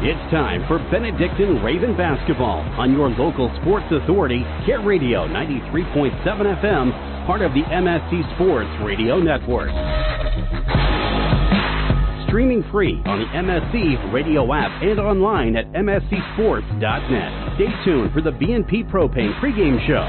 It's time for Benedictine Raven Basketball on your local sports authority, Care Radio 93.7 FM, part of the MSC Sports Radio Network. Streaming free on the MSC radio app and online at mscsports.net. Stay tuned for the B&P Propane pregame show.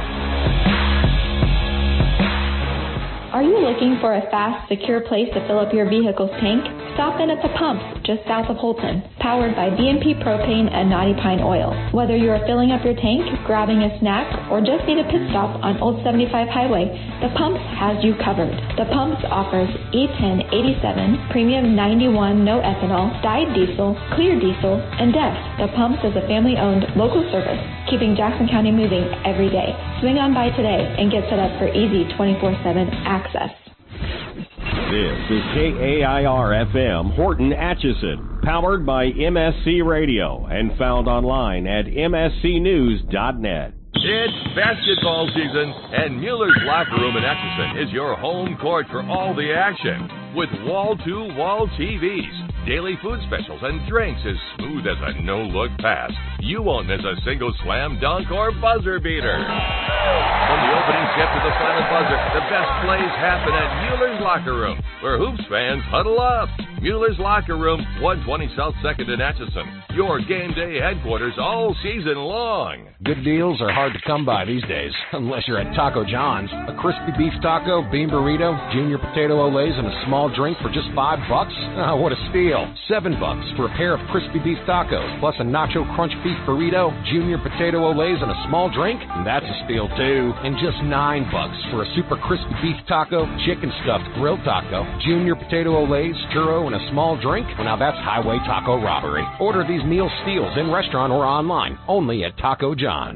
Are you looking for a fast, secure place to fill up your vehicle's tank? Stop in at the pumps just south of Holton, powered by B&P Propane and Knotty Pine Oil. Whether you are filling up your tank, grabbing a snack, or just need a pit stop on Old 75 Highway, the Pumps has you covered. The Pumps offers E1087, Premium 91 no ethanol, dyed diesel, clear diesel, and DEF. The Pumps is a family-owned local service, keeping Jackson County moving every day. Swing on by today and get set up for easy 24/7 access. This is KAIR-FM Horton Atchison, powered by MSC Radio and found online at mscnews.net. It's basketball season, and Mueller's Locker Room in Atchison is your home court for all the action. With wall-to-wall TVs, daily food specials, and drinks as smooth as a no-look pass, you won't miss a single slam dunk or buzzer beater. From the opening tip to the silent buzzer, the best plays happen at Mueller's Locker Room, where Hoops fans huddle up. Mueller's Locker Room, 120 South 2nd in Atchison. Your game day headquarters all season long. Good deals are hard to come by these days, unless you're at Taco John's. A crispy beef taco, bean burrito, junior potato olays, and a small drink for just $5? Oh, what a steal. $7 for a pair of crispy beef tacos, plus a nacho crunch beef burrito, junior potato olays, and a small drink? And that's a steal, too. And just $9 for a super crispy beef taco, chicken stuffed grilled taco, junior potato olays, churro, and a small drink? Well, now that's highway taco robbery. Order these meal steals in restaurant or online, only at Taco John's.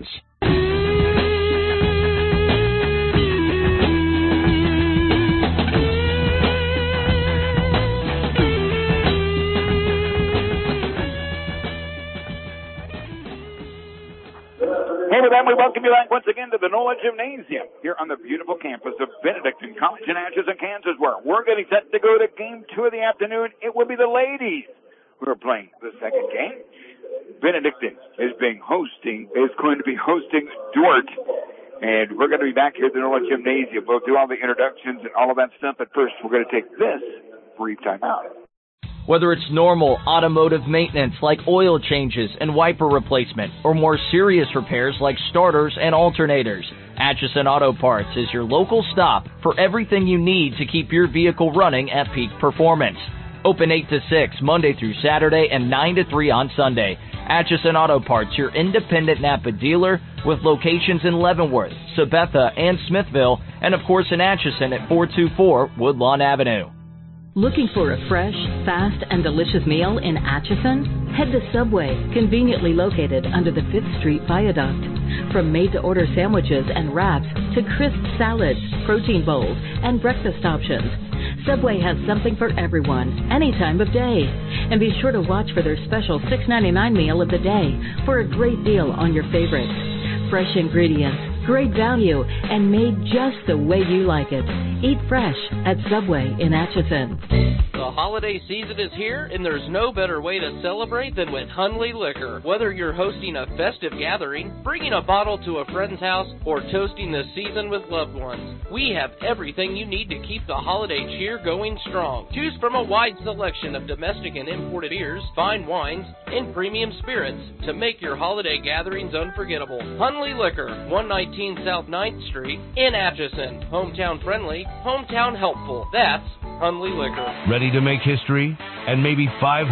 Hey, with that, we welcome you back once again to the NOLA Gymnasium here on the beautiful campus of Benedictine College in Atchison, Kansas, where we're getting set to go to Game 2 of the afternoon. It will be the ladies who are playing the second game. Benedictine is going to be hosting Dort, and we're going to be back here at the NOLA Gymnasium. We'll do all the introductions and all of that stuff, but first we're going to take this brief time out. Whether it's normal automotive maintenance like oil changes and wiper replacement, or more serious repairs like starters and alternators, Atchison Auto Parts is your local stop for everything you need to keep your vehicle running at peak performance. Open 8 to 6 Monday through Saturday and 9 to 3 on Sunday. Atchison Auto Parts, your independent Napa dealer with locations in Leavenworth, Sabetha, and Smithville, and of course in Atchison at 424 Woodlawn Avenue. Looking for a fresh, fast, and delicious meal in Atchison? Head to Subway, conveniently located under the 5th Street Viaduct. From made-to-order sandwiches and wraps to crisp salads, protein bowls, and breakfast options, Subway has something for everyone, any time of day. And be sure to watch for their special $6.99 meal of the day for a great deal on your favorites. Fresh ingredients, great value, and made just the way you like it. Eat fresh at Subway in Atchison. The holiday season is here, and there's no better way to celebrate than with Hunley Liquor. Whether you're hosting a festive gathering, bringing a bottle to a friend's house, or toasting the season with loved ones, we have everything you need to keep the holiday cheer going strong. Choose from a wide selection of domestic and imported beers, fine wines, and premium spirits to make your holiday gatherings unforgettable. Hunley Liquor, 119 South 9th Street in Atchison. Hometown friendly, hometown helpful. That's Hunley Liquor. Ready to make history and maybe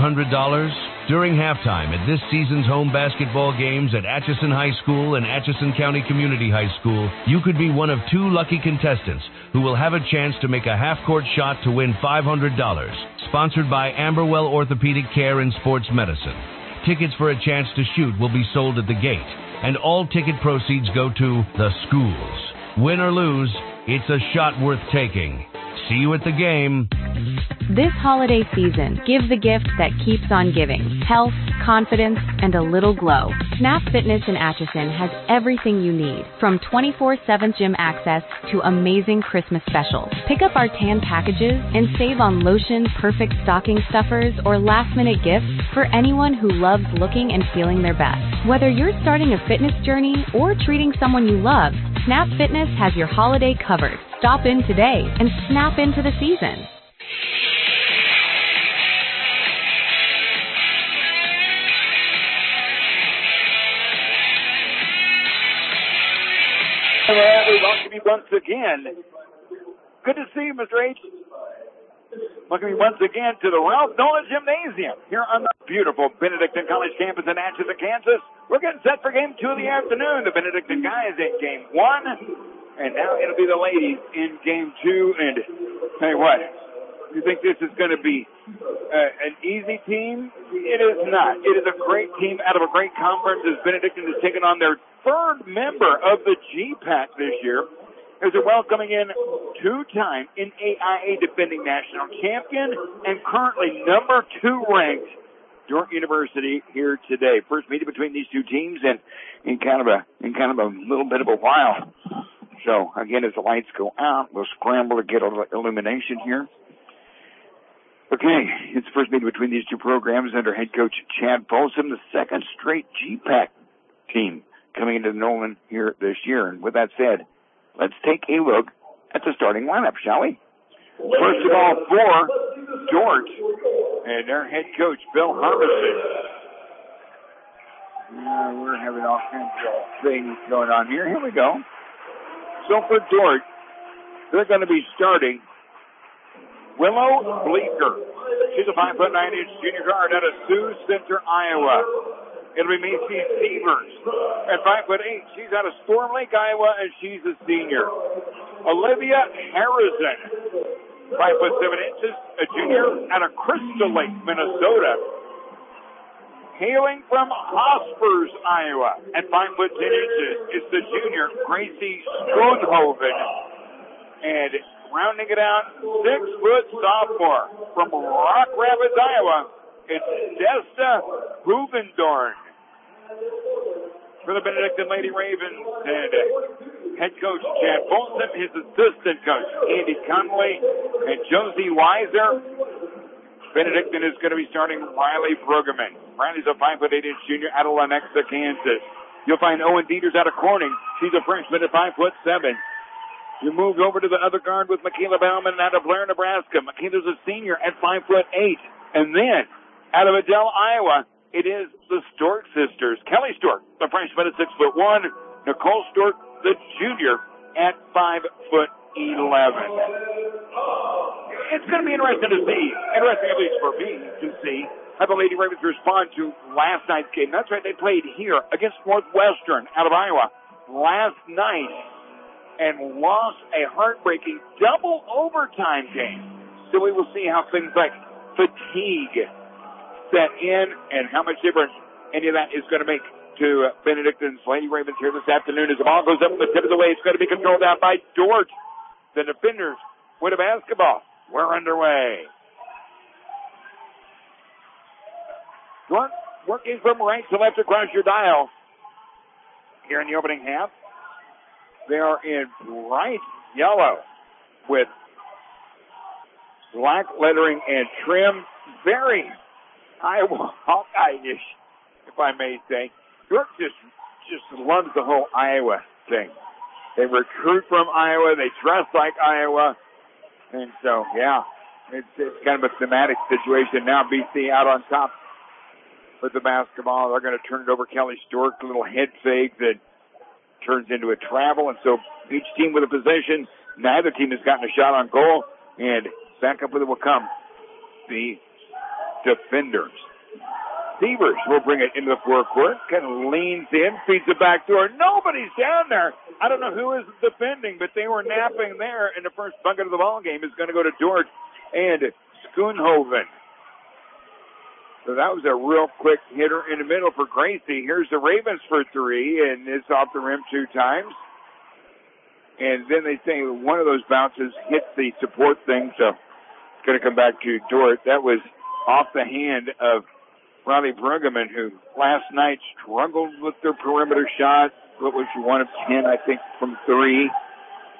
$500? During halftime at this season's home basketball games at Atchison High School and Atchison County Community High School, you could be one of 2 lucky contestants who will have a chance to make a half-court shot to win $500. Sponsored by Amberwell Orthopedic Care and Sports Medicine. Tickets for a chance to shoot will be sold at the gate, and all ticket proceeds go to the schools. Win or lose, it's a shot worth taking. See you at the game. This holiday season, give the gift that keeps on giving. Health, confidence, and a little glow. Snap Fitness in Atchison has everything you need, from 24/7 gym access to amazing Christmas specials. Pick up our tan packages and save on lotion, perfect stocking stuffers, or last-minute gifts for anyone who loves looking and feeling their best. Whether you're starting a fitness journey or treating someone you love, Snap Fitness has your holiday covered. Stop in today and snap into the season. We welcome you once again. Good to see you, Mr. H. Welcome you once again to the Ralph Nolan Gymnasium here on the beautiful Benedictine College campus in Atchison, Kansas. We're getting set for game 2 of the afternoon. The Benedictine guys in game 1, and now it'll be the ladies in game 2. And hey, what? You think this is going to be an easy team? It is not. It is a great team out of a great conference as Benedictine has taken on their third member of the GPAC this year, as they're welcoming in two-time NAIA defending national champion and currently number 2 ranked York University here today. First meeting between these two teams in kind of a little bit of a while. So again, as the lights go out, we'll scramble to get illumination here. Okay, it's the first meeting between these two programs under head coach Chad Folsom, the second straight GPAC team coming into Nolan here this year. And with that said, let's take a look at the starting lineup, shall we? First of all, for Dort and their head coach, Bill Harbison. We're having all kinds of things going on here. Here we go. So for Dort, they're going to be starting Willow Bleeker. She's a 5'9" junior guard out of Sioux Center, Iowa. It'll be Macy Stevers at 5'8". She's out of Storm Lake, Iowa, and she's a senior. Olivia Harrison, 5'7", a junior out of Crystal Lake, Minnesota. Hailing from Hospers, Iowa, at 5'10" is the junior Gracie Schoenhoven. And rounding it out, 6-foot sophomore from Rock Rapids, Iowa, it's Desta Huvendorn. For the Benedictine Lady Ravens, and head coach Chad Folsom, his assistant coach Andy Conley, and Josie Weiser. Benedictine is going to be starting Riley Brueggemann. Riley's a 5'8" junior out of Lenexa, Kansas. You'll find Owen Dieters out of Corning. She's a freshman at 5'7". You move over to the other guard with Michaela Bauman out of Blair, Nebraska. Michaela's a senior at 5'8". And then, out of Adele, Iowa, it is the Stork sisters. Kelly Stork, the freshman at 6'1". Nicole Stork, the junior, at 5'11". It's going to be interesting to see, at least for me, to see how the Lady Ravens respond to last night's game. That's right, they played here against Northwestern out of Iowa last night and lost a heartbreaking double overtime game. So we will see how things like fatigue set in and how much difference any of that is going to make to Benedictine's Lady Ravens here this afternoon as the ball goes up in the tip of the way. It's going to be controlled out by Dort. The defenders win a basketball. We're underway. Dort working from right to left across your dial here in the opening half. They are in bright yellow with black lettering and trim. Very Iowa Hawkeye-ish, if I may say. York just loves the whole Iowa thing. They recruit from Iowa. They dress like Iowa. And so, yeah, it's kind of a thematic situation. Now BC out on top with the basketball. They're going to turn it over. Kelly Stork, a little head fake that turns into a travel. And so each team with a possession. Neither team has gotten a shot on goal. And back up with it will come the defenders. Stevers will bring it into the forecourt. Kind of leans in, feeds it back door. Nobody's down there. I don't know who is defending, but they were napping there. And the first bucket of the ball game is going to go to Dort and Schoenhoven. So that was a real quick hitter in the middle for Gracie. Here's the Ravens for three, and it's off the rim 2 times. And then they say one of those bounces hits the support thing, so it's going to come back to Dort. That was off the hand of Riley Brueggemann, who last night struggled with their perimeter shot. What was 1 of 10, I think, from 3.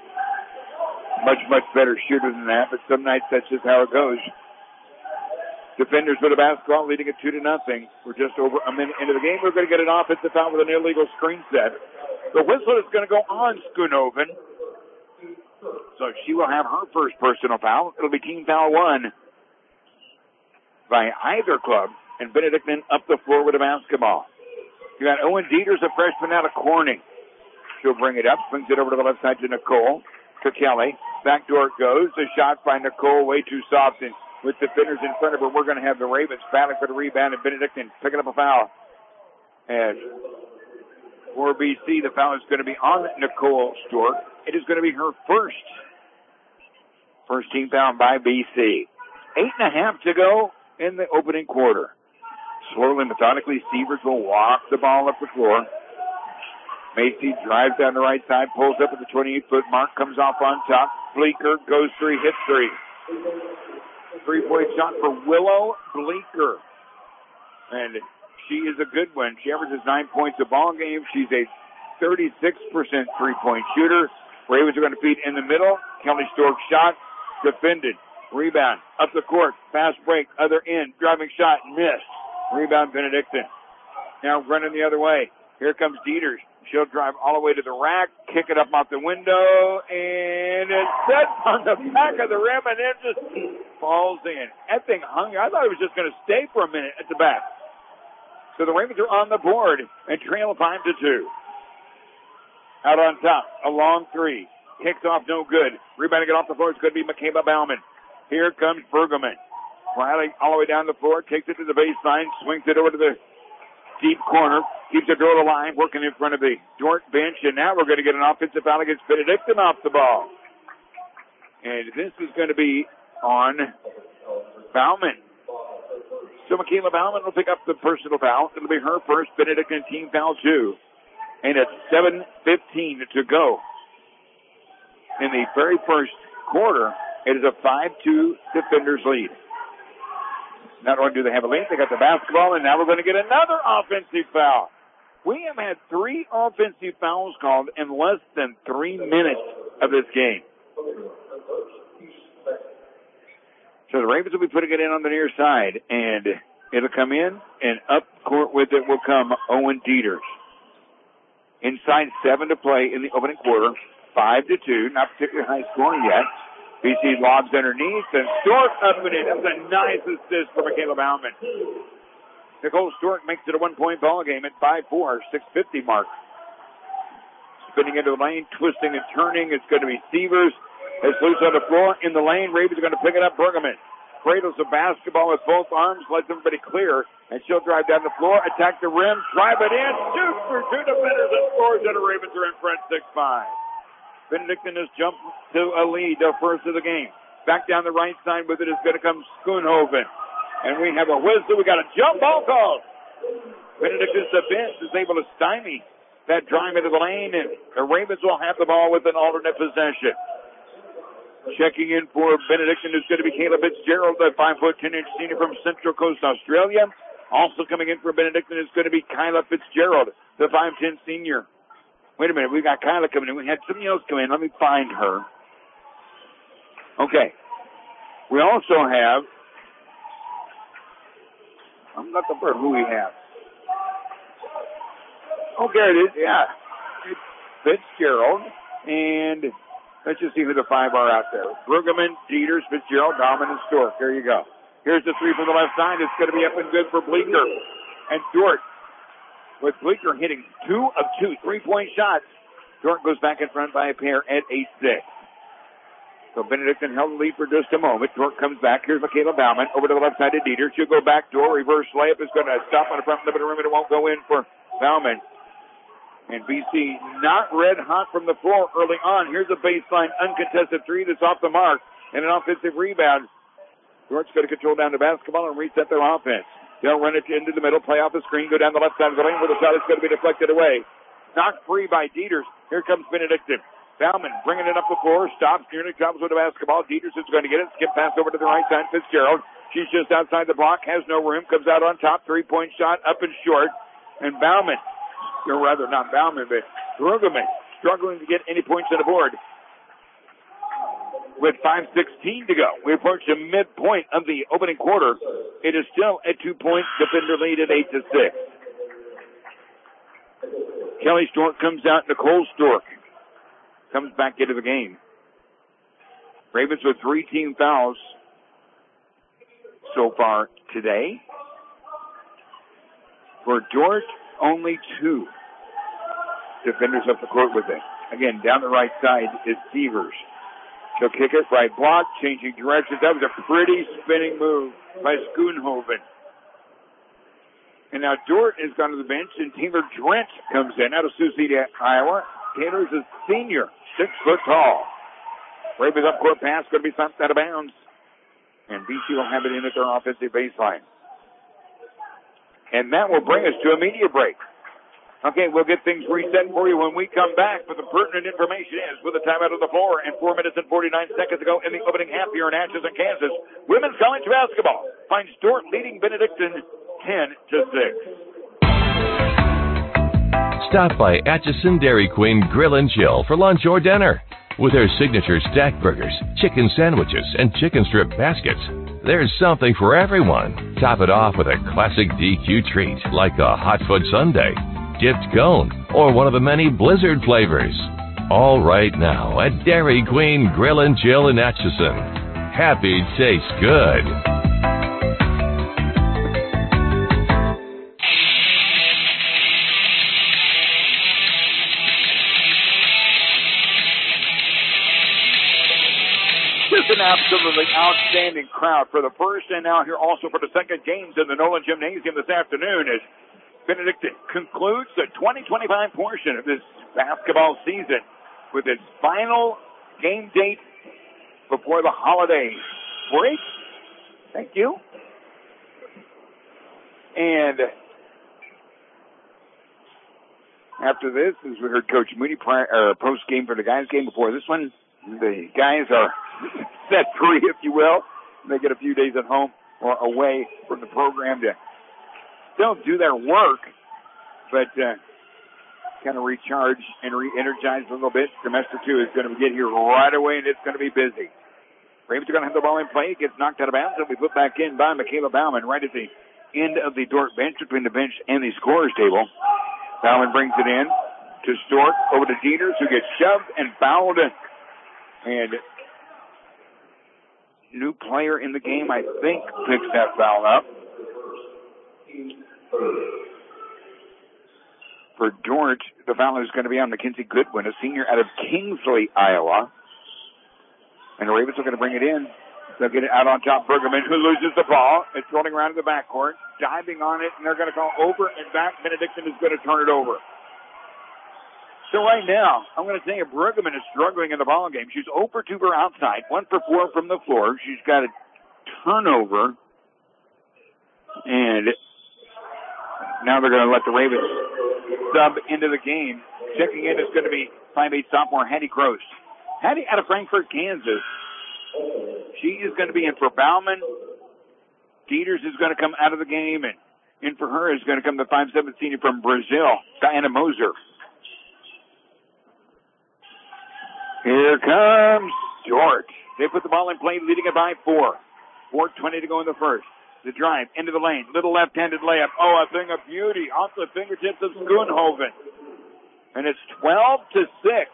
Much better shooter than that, but some nights that's just how it goes. Defenders with a basketball, leading it 2-0. We're just over a minute into the game. We're going to get an offensive foul with an illegal screen set. The whistle is going to go on Schoonhoven. So she will have her first personal foul. It'll be team foul 1 by either club. And Benedictine up the floor with a basketball. You got Owen Dieters, a freshman out of Corning. She'll bring it up, swings it over to the left side to Nicole. To Kelly. Backdoor it goes. The shot by Nicole way too soft, and with defenders in front of her, we're going to have the Ravens battling for the rebound, and Benedictine picking up a foul. And for BC, the foul is going to be on Nicole Stork. It is going to be her first team foul by BC. 8.5 to go in the opening quarter. Slowly, methodically, Sievers will walk the ball up the floor. Macy drives down the right side, pulls up at the 28-foot mark, comes off on top. Bleeker goes 3, hits 3. 3-point shot for Willow Bleeker. And she is a good one. She averages 9 points a ball game. She's a 36% three-point shooter. Ravens are going to feed in the middle. Kelly Stork shot, defended. Rebound, up the court, fast break, other end, driving shot, missed. Rebound, Benedictine. Now running the other way. Here comes Dieters. She'll drive all the way to the rack, kick it up out the window, and it sets on the back of the rim, and it just falls in. That thing hung. I thought it was just going to stay for a minute at the back. So the Ravens are on the board and trail 5-2. Out on top, a long 3. Kicks off, no good. Rebounding it off the floor is going to be Michaela Bauman. Here comes Bergerman. Riley all the way down the floor, takes it to the baseline, swings it over to the deep corner, keeps it door to line, working in front of the Dort bench, and now we're going to get an offensive foul against Benedictine off the ball. And this is going to be on Bauman. So Michaela Bauman will pick up the personal foul. It'll be her first, Benedictine team foul 2. And it's 7:15 to go. In the very first quarter, it is a 5-2 defenders lead. Not only do they have a lead, they got the basketball, and now we're going to get another offensive foul. We have had 3 offensive fouls called in less than 3 minutes of this game. So the Ravens will be putting it in on the near side, and it'll come in, and up court with it will come Owen Dieters. Inside 7 to play in the opening quarter, 5-2, not particularly high scoring yet. BC lobs underneath, and Stork up and in. That was a nice assist for Michaela Bauman. Nicole Stork makes it a 1-point ball game at 5-4, 6:50 mark. Spinning into the lane, twisting and turning. It's going to be Sievers. It's loose on the floor. In the lane, Ravens are going to pick it up. Bergerman cradles the basketball with both arms, lets everybody clear, and she'll drive down the floor, attack the rim, drive it in, shoot for 2 defenders, and scores, and the Ravens are in front 6-5. Benedictine has jumped to a lead, their first of the game. Back down the right side with it is going to come Schoonhoven. And we have a whistle. We got a jump ball call. Benedictine's defense is able to stymie that drive into the lane, and the Ravens will have the ball with an alternate possession. Checking in for Benedictine is going to be Caleb Fitzgerald, the 5'10" senior from Central Coast, Australia. Also coming in for Benedictine is going to be Kyla Fitzgerald, the 5'10" senior. Wait a minute, we got Kyla coming in. We had somebody else come in. Let me find her. Okay. We also have, I'm not the bird who we have. Oh, there it is. Yeah. It's Fitzgerald. And let's just see who the 5 are out there. Bergerman, Dieters, Fitzgerald, Bauman, and Stork. There you go. Here's the 3 from the left side. It's going to be up and good for Bleeker. And Dort, with Bleeker hitting 2 of 2 3-point shots. Dort goes back in front by a pair at 8-6. So Benedictine held the lead for just a moment. Dort comes back. Here's Michaela Bauman over to the left side of Dieter. She'll go back door. Reverse layup is going to stop on the front limit of the rim, and it won't go in for Bauman. And BC not red hot from the floor early on. Here's a baseline uncontested 3 that's off the mark and an offensive rebound. Dort's going to control down the basketball and reset their offense. They'll run it into the middle, play off the screen, go down the left side of the lane where the shot is going to be deflected away. Knocked free by Dieters. Here comes Benedictine. Bauman bringing it up the floor, stops, nearly drops with the basketball. Dieters is going to get it, skip pass over to the right side. Fitzgerald, she's just outside the block, has no room, comes out on top, 3-point shot, up and short. And Bauman, or rather not Bauman, but Bergerman, struggling to get any points on the board. with 5:16 to go. We approach the midpoint of the opening quarter. It is still a 2-point Defender lead at 8-6. Kelly Stork comes out. Nicole Stork comes back into the game. Ravens with 3 team fouls so far today. For Dort, only 2 defenders up the court with it. Again, down the right side is Severs. She'll kick it, right block, changing directions. That was a pretty spinning move by Schoonhoven. And now Dort has gone to the bench, and Taylor Drent comes in out of Sioux City, Iowa. Taylor's a senior, 6 foot tall. Ravens up court pass, going to be thumped out of bounds. And BC will have it in at their offensive baseline. And that will bring us to a media break. Okay, we'll get things reset for you when we come back. But the pertinent information is, with a timeout on the floor and 4 minutes and 49 seconds to go in the opening half here in Atchison, Kansas, women's college basketball finds Dort leading Benedictine 10-6. Stop by Atchison Dairy Queen Grill and Chill for lunch or dinner. With their signature stack burgers, chicken sandwiches, and chicken strip baskets, there's something for everyone. Top it off with a classic DQ treat like a hot foot sundae, dipped cone, or one of the many Blizzard flavors. All right now at Dairy Queen Grill and Chill in Atchison. Happy tastes good. An absolutely outstanding crowd for the first and now here also for the second games in the Nolan Gymnasium this afternoon as Benedictine concludes the 2025 portion of this basketball season with its final game date before the holiday break. Thank you. And after this, as we heard Coach Moody post game for the guys game before this one, the guys are set free, if you will. They get a few days at home or away from the program to still do their work, but kind of recharge and re-energize a little bit. Semester 2 is going to get here right away, and it's going to be busy. Ravens are going to have the ball in play. It gets knocked out of bounds. It'll be put back in by Michaela Bauman right at the end of the Dort bench, between the bench and the scorer's table. Bauman brings it in to Stork, over to Dieters, who gets shoved and fouled. And new player in the game, I think, picks that foul up. For Dort, the foul is going to be on Mackenzie Goodwin, a senior out of Kingsley, Iowa. And the Ravens are going to bring it in. They'll get it out on top. Bergerman, who loses the ball. It's rolling around in the backcourt, diving on it, and they're going to call over and back. Benedictine is going to turn it over. So right now, I'm going to tell you, Bergerman is struggling in the ball game. She's 0 for 2 for outside, 1 for 4 from the floor. She's got a turnover. And now they're going to let the Ravens sub into the game. Checking in is going to be 5'8" sophomore Hattie Gross. Hattie out of Frankfort, Kansas. She is going to be in for Bauman. Dieters is going to come out of the game, and in for her is going to come the 5'7" senior from Brazil, Diana Moser. Here comes Dort. They put the ball in play, leading it by 4. 4:20 to go in the first. The drive into the lane. Little left-handed layup. Oh, a thing of beauty off the fingertips of Schoonhoven. And it's 12-6.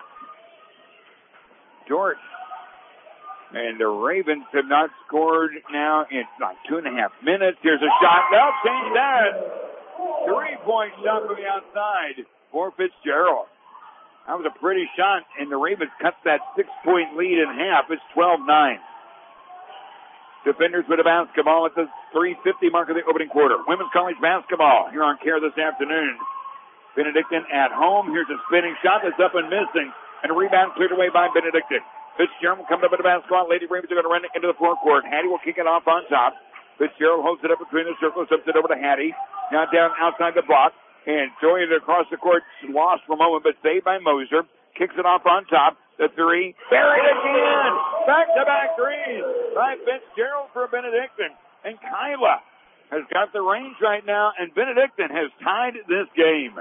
Dort. And the Ravens have not scored now in like 2.5 minutes. Here's a shot. They'll change that. 3-point shot from the outside for Fitzgerald. That was a pretty shot, and the Ravens cut that 6-point lead in half. It's 12-9. Defenders with a basketball at the 3:50 mark of the opening quarter. Women's college basketball here on CARE this afternoon. Benedictine at home. Here's a spinning shot that's up and missing, and a rebound cleared away by Benedictine. Fitzgerald coming up with the basketball. Lady Ravens are going to run it into the forecourt. Hattie will kick it off on top. Fitzgerald holds it up between the circles, ups it over to Hattie. Now down outside the block. And throwing it across the court, lost for a moment, but saved by Moser. Kicks it off on top. The 3. Buried again! Back-to-back threes by Fitzgerald for Benedictine. And Kyla has got the range right now, and Benedictine has tied this game.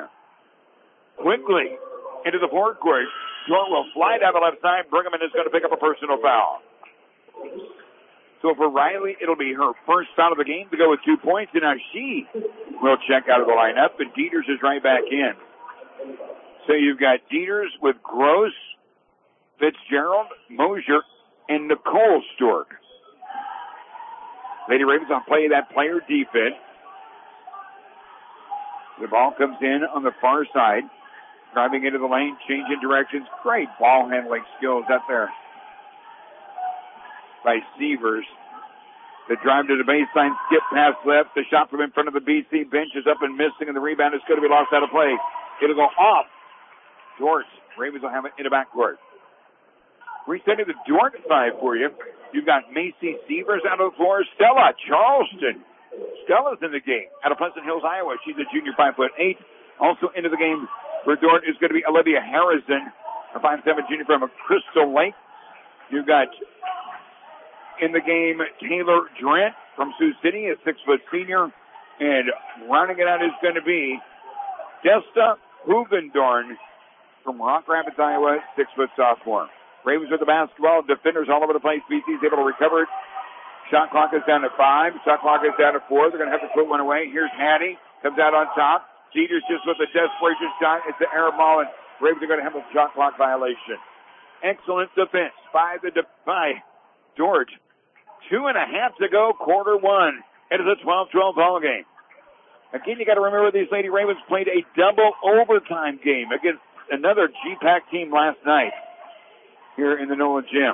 Quickly into the forecourt. Dort will fly down the left side. Bergerman is going to pick up a personal foul. So for Riley, it'll be her first foul of the game to go with 2 points, and now she will check out of the lineup, and Dieters is right back in. So you've got Dieters with Gross, Fitzgerald, Mosier, and Nicole Stork. Lady Ravens on play that player defense. The ball comes in on the far side. Driving into the lane, changing directions. Great ball handling skills up there by Severs. The drive to the baseline, skip pass left. The shot from in front of the BC bench is up and missing, and the rebound is going to be lost out of play. It'll go off Dort. Ravens will have it in the backcourt. Resetting the Dort side for you. You've got Macy Severs out of the floor. Stella Charleston. Stella's in the game out of Pleasant Hills, Iowa. She's a junior, 5'8". Also into the game for Dort is going to be Olivia Harrison, a 5'7" junior from Crystal Lake. You've got in the game Taylor Drent from Sioux City, a 6-foot senior. And rounding it out is going to be Desta Hugendorn from Rock Rapids, Iowa, 6-foot sophomore. Ravens with the basketball. Defenders all over the place. BC's able to recover it. Shot clock is down to 5. Shot clock is down to 4. They're going to have to put one away. Here's Hattie. Comes out on top. Jeters just with a desperation shot. It's the air ball, and Ravens are going to have a shot clock violation. Excellent defense by Dort. 2.5 to go, quarter one. It is a 12-12 ball game. Again, you got to remember these Lady Ravens played a double overtime game against another GPAC team last night here in the NOLA gym.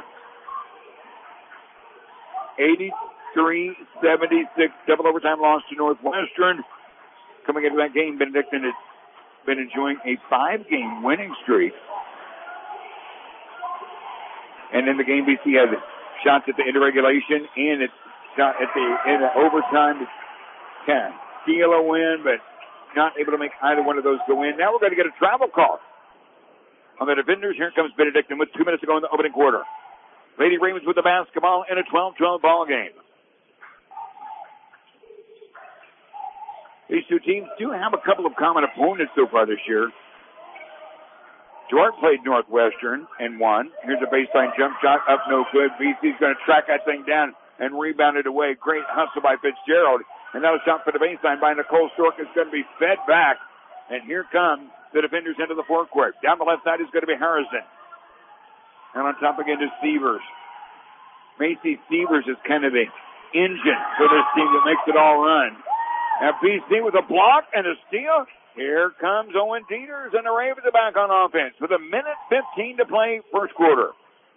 83-76, double overtime loss to Northwestern. Coming into that game, Benedictine has been enjoying a 5-game winning streak. And in the game, BC had shots at the end of regulation and it's shot at the end of overtime to kind of steal a win, but not able to make either one of those go in. Now we're going to get a travel call on the defenders. Here comes Benedictine with 2 minutes to go in the opening quarter. Lady Ravens with the basketball in a 12-12 ball game. These two teams do have a couple of common opponents so far this year. Dort played Northwestern and won. Here's a baseline jump shot up, no good. BC's going to track that thing down and rebound it away. Great hustle by Fitzgerald. And that was shot for the baseline by Nicole Stork. It's going to be fed back. And here come the defenders into the forecourt. Down the left side is going to be Harrison. And on top again is Severs. Macy Severs is kind of the engine for this team that makes it all run. Now BC with a block and a steal. Here comes Owen Dieters, and the Ravens are back on offense with 1:15 to play first quarter.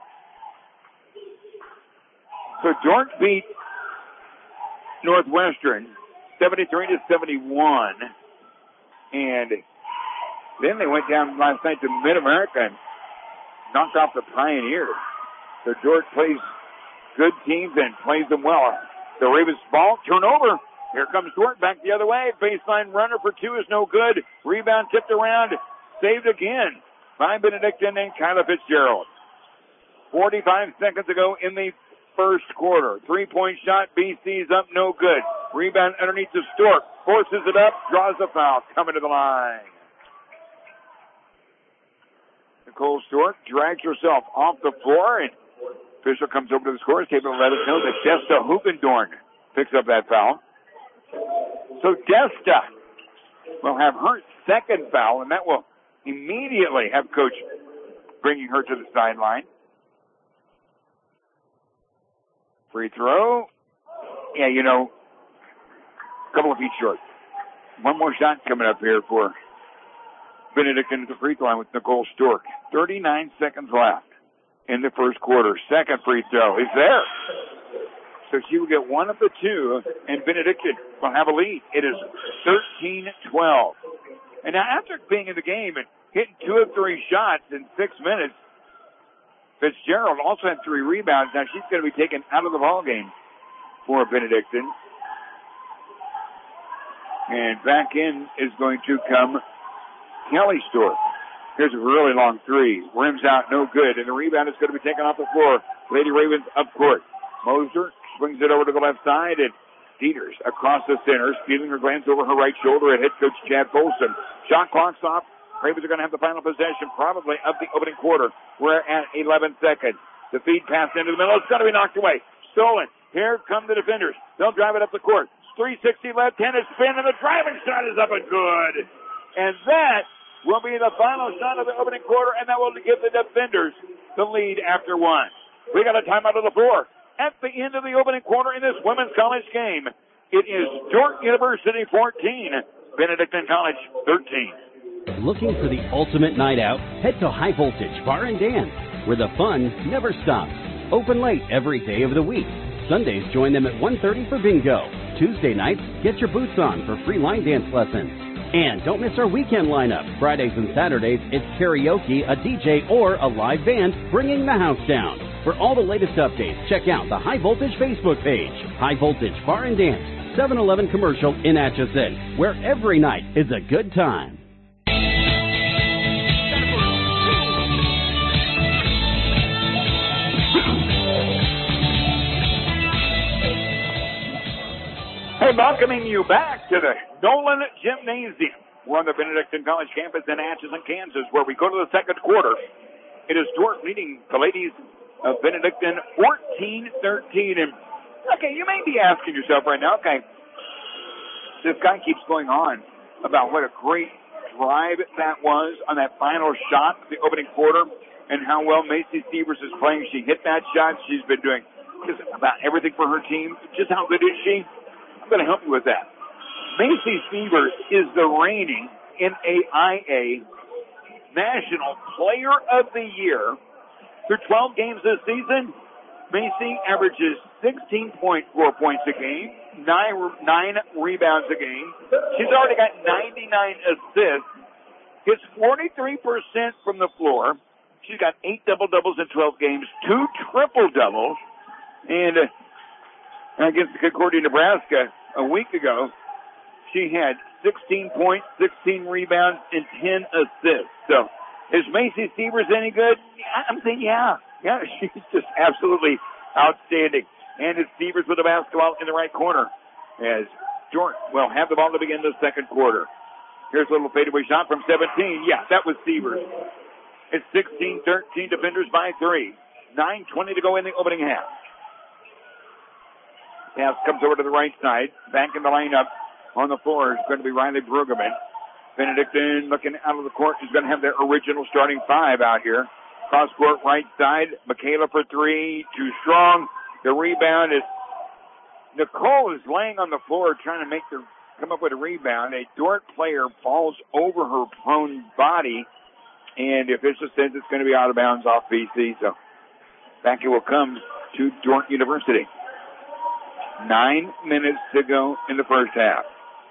So Dort beat Northwestern 73-71. And then they went down last night to Mid-America and knocked off the Pioneers. So Dort plays good teams and plays them well. The Ravens ball turnover. Here comes Dort back the other way. Baseline runner for 2 is no good. Rebound tipped around. Saved again by Benedictine and Kyla Fitzgerald. 45 seconds ago in the first quarter. 3-point shot. BC's up, no good. Rebound underneath the Stork. Forces it up. Draws the foul. Coming to the line. Nicole Stork drags herself off the floor, and official comes over to the scores table and let us know that Desta Hugendorn picks up that foul. So Desta will have her second foul, and that will immediately have Coach bringing her to the sideline. Free throw. Yeah, a couple of feet short. One more shot coming up here for Benedictine at the free throw line with Nicole Stork. 39 seconds left in the first quarter. Second free throw is there. So she will get one of the two, and Benedictine will have a lead. It is 13-12. And now after being in the game and hitting 2 of 3 shots in 6 minutes, Fitzgerald also had 3 rebounds. Now she's going to be taken out of the ball game for Benedictine. And back in is going to come Kelly Stork. Here's a really long 3. Rims out, no good. And the rebound is going to be taken off the floor. Lady Ravens up court. Moser swings it over to the left side, and Dieters across the center, stealing her glance over her right shoulder at head coach Chad Folsom. Shot clock's off. Ravens are going to have the final possession probably of the opening quarter. We're at 11 seconds. The feed pass into the middle. It's going to be knocked away. Stolen. Here come the defenders. They'll drive it up the court. 360 left-handed spin, and the driving shot is up and good. And that will be the final shot of the opening quarter, and that will give the defenders the lead after one. We got a timeout of the floor. At the end of the opening quarter in this women's college game, it is Dordt University 14, Benedictine College 13. Looking for the ultimate night out? Head to High Voltage Bar and Dance, where the fun never stops. Open late every day of the week. Sundays, join them at 1:30 for bingo. Tuesday nights, get your boots on for free line dance lessons. And don't miss our weekend lineup. Fridays and Saturdays, it's karaoke, a DJ, or a live band bringing the house down. For all the latest updates, check out the High Voltage Facebook page. High Voltage Bar and Dance, 7-Eleven commercial in Atchison, where every night is a good time. Hey, welcoming you back to the Nolan Gymnasium. We're on the Benedictine College campus in Atchison, Kansas, where we go to the second quarter. It is Dordt leading the ladies of Benedictine 14-13. And, okay, you may be asking yourself right now, okay, this guy keeps going on about what a great drive that was on that final shot of the opening quarter and how well Macy Severs is playing. She hit that shot. She's been doing just about everything for her team. Just how good is she? I'm going to help you with that. Macy Severs is the reigning NAIA National Player of the Year. Through 12 games this season, Macy averages 16.4 points a game, 9 rebounds a game. She's already got 99 assists, hits 43% from the floor. She's got 8 double-doubles in 12 games, 2 triple-doubles, and against Concordia, Nebraska a week ago, she had 16 points, 16 rebounds, and 10 assists. So, is Macy Severs any good? I'm saying yeah. Yeah, she's just absolutely outstanding. And it's Severs with the basketball in the right corner as Jordan will have the ball to begin the second quarter. Here's a little fadeaway shot from 17. Yeah, that was Severs. It's 16-13, defenders by 3. 9:20 to go in the opening half. Pass comes over to the right side. Back in the lineup on the floor is going to be Riley Brueggemann. Benedictine looking out of the court is going to have their original starting 5 out here. Cross court right side. Michaela for 3. Too strong. The rebound is Nicole is laying on the floor trying to come up with a rebound. A Dordt player falls over her prone body, and the official says it's going to be out of bounds off BC. So back it will come to Dordt University. 9 minutes to go in the first half.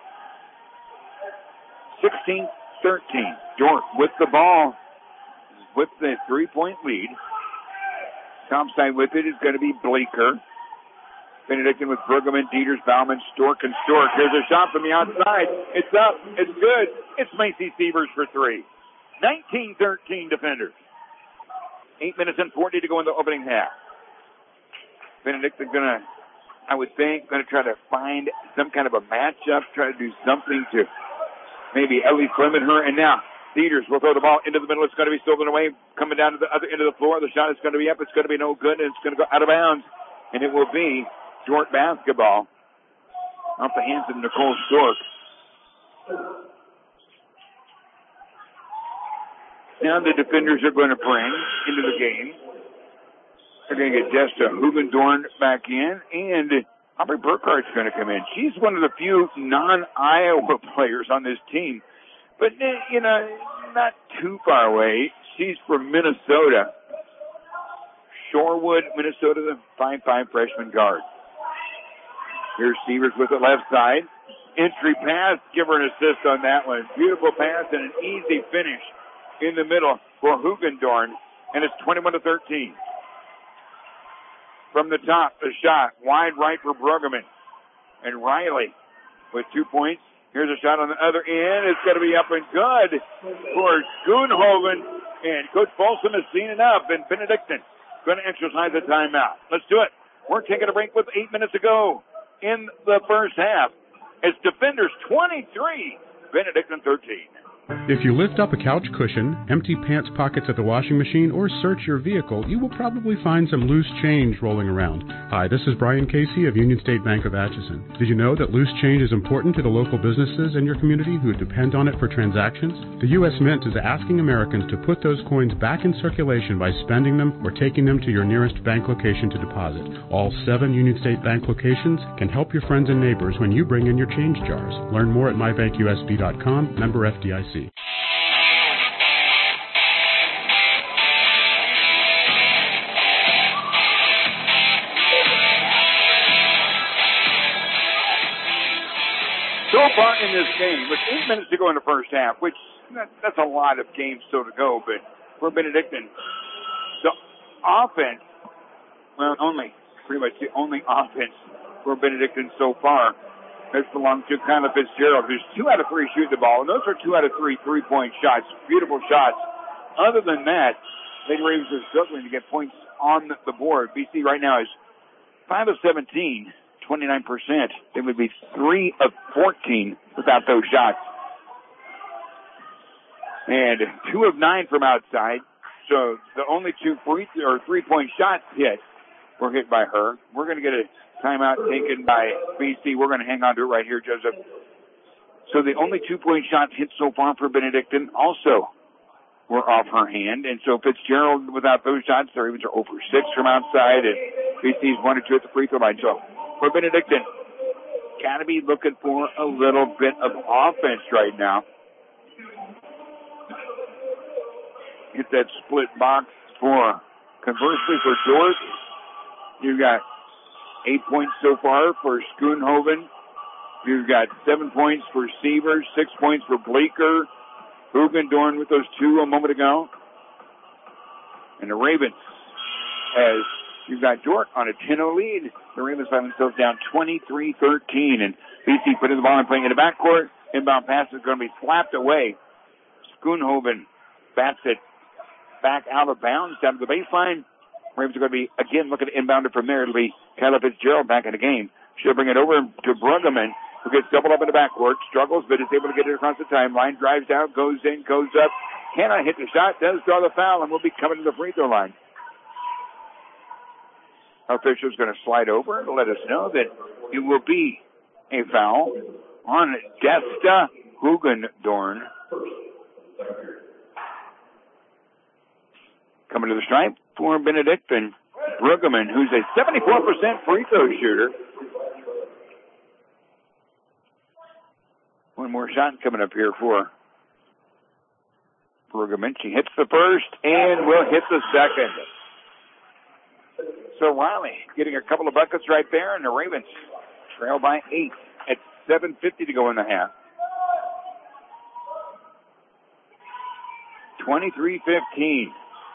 16-13. Dordt with the ball, with the 3-point lead. Topside with it is going to be Bleeker. Benedictine with Brueggemann, Dieters, Bauman, Stork, and Stork. Here's a shot from the outside. It's up. It's good. It's Macy Severs for 3. 19-13 defenders. 8 minutes and 40 to go in the opening half. Benedictine going to, I would think, going to try to find some kind of a matchup, try to do something to maybe at least limit her. And now, Dieters will throw the ball into the middle. It's going to be stolen away, coming down to the other end of the floor. The shot is going to be up. It's going to be no good, and it's going to go out of bounds. And it will be Dordt basketball off the hands of Nicole Stork. Now the defenders are going to bring into the game. They're going to get Jessica Hugendorn back in, and Aubrey Burkhart's going to come in. She's one of the few non-Iowa players on this team, but, you know, not too far away. She's from Minnesota. Shorewood, Minnesota, the 5'5" freshman guard. Here's Severs with the left side. Entry pass, give her an assist on that one. Beautiful pass and an easy finish in the middle for Hugendorn, and it's 21-13. From the top, the shot, wide right for Brueggemann. And Riley with 2 points. Here's a shot on the other end. It's going to be up and good for Schoonhoven. And Coach Folsom has seen enough, and Benedictine going to exercise a timeout. Let's do it. We're taking a break with 8 minutes to go in the first half. It's defenders 23, Benedictine 13. If you lift up a couch cushion, empty pants pockets at the washing machine, or search your vehicle, you will probably find some loose change rolling around. Hi, this is Brian Casey of Union State Bank of Atchison. Did you know that loose change is important to the local businesses in your community who depend on it for transactions? The U.S. Mint is asking Americans to put those coins back in circulation by spending them or taking them to your nearest bank location to deposit. All 7 Union State Bank locations can help your friends and neighbors when you bring in your change jars. Learn more at mybankusb.com, member FDIC. So far in this game, with 8 minutes to go in the first half, which that's a lot of games still to go, but for Benedictine, the offense, well, pretty much the only offense for Benedictine so far has belonged to Kyla Fitzgerald, who's 2 out of 3 shooting the ball, and those are 2 out of 3 three-point shots, beautiful shots. Other than that, Lady Ravens are struggling to get points on the board. BC right now is 5 of 17. 29%. It would be 3 of 14 without those shots. And 2 of 9 from outside. So the only 2 3-point shots hit were hit by her. We're going to get a timeout taken by BC. We're going to hang on to it right here, Joseph. So the only 2-point shots hit so far for Benedictine also were off her hand. And so Fitzgerald, without those shots, their Ravens are 0 for 6 from outside. And BC's 1 or 2 at the free throw line. So for Benedictine, got to be looking for a little bit of offense right now. Get that split box conversely for Dordt. You've got 8 points so far for Schoonhoven. You've got 7 points for Sievers, 6 points for Bleecker. Hugendorn with those 2 a moment ago. And the Ravens, as you've got Dordt on a 10-0 lead. The Ravens find themselves down 23-13. And BC putting the ball and playing in the backcourt. Inbound pass is going to be slapped away. Schoonhoven bats it back out of bounds down to the baseline. Ravens are going to be, again, looking to inbound it from there. It'll be Kyla Fitzgerald back in the game. She'll bring it over to Bruggeman, who gets doubled up in the backcourt. Struggles, but is able to get it across the timeline. Drives down, goes in, goes up. Cannot hit the shot. Does draw the foul, and will be coming to the free throw line. Our official's going to slide over to let us know that it will be a foul on Desta Hugendorn. Coming to the stripe for Benedictine, Bruggeman, who's a 74% free throw shooter. One more shot coming up here for Bruggeman. She hits the first and will hit the second. So Riley getting a couple of buckets right there, and the Ravens trail by 8 at 7:50 to go in the half. 23-15.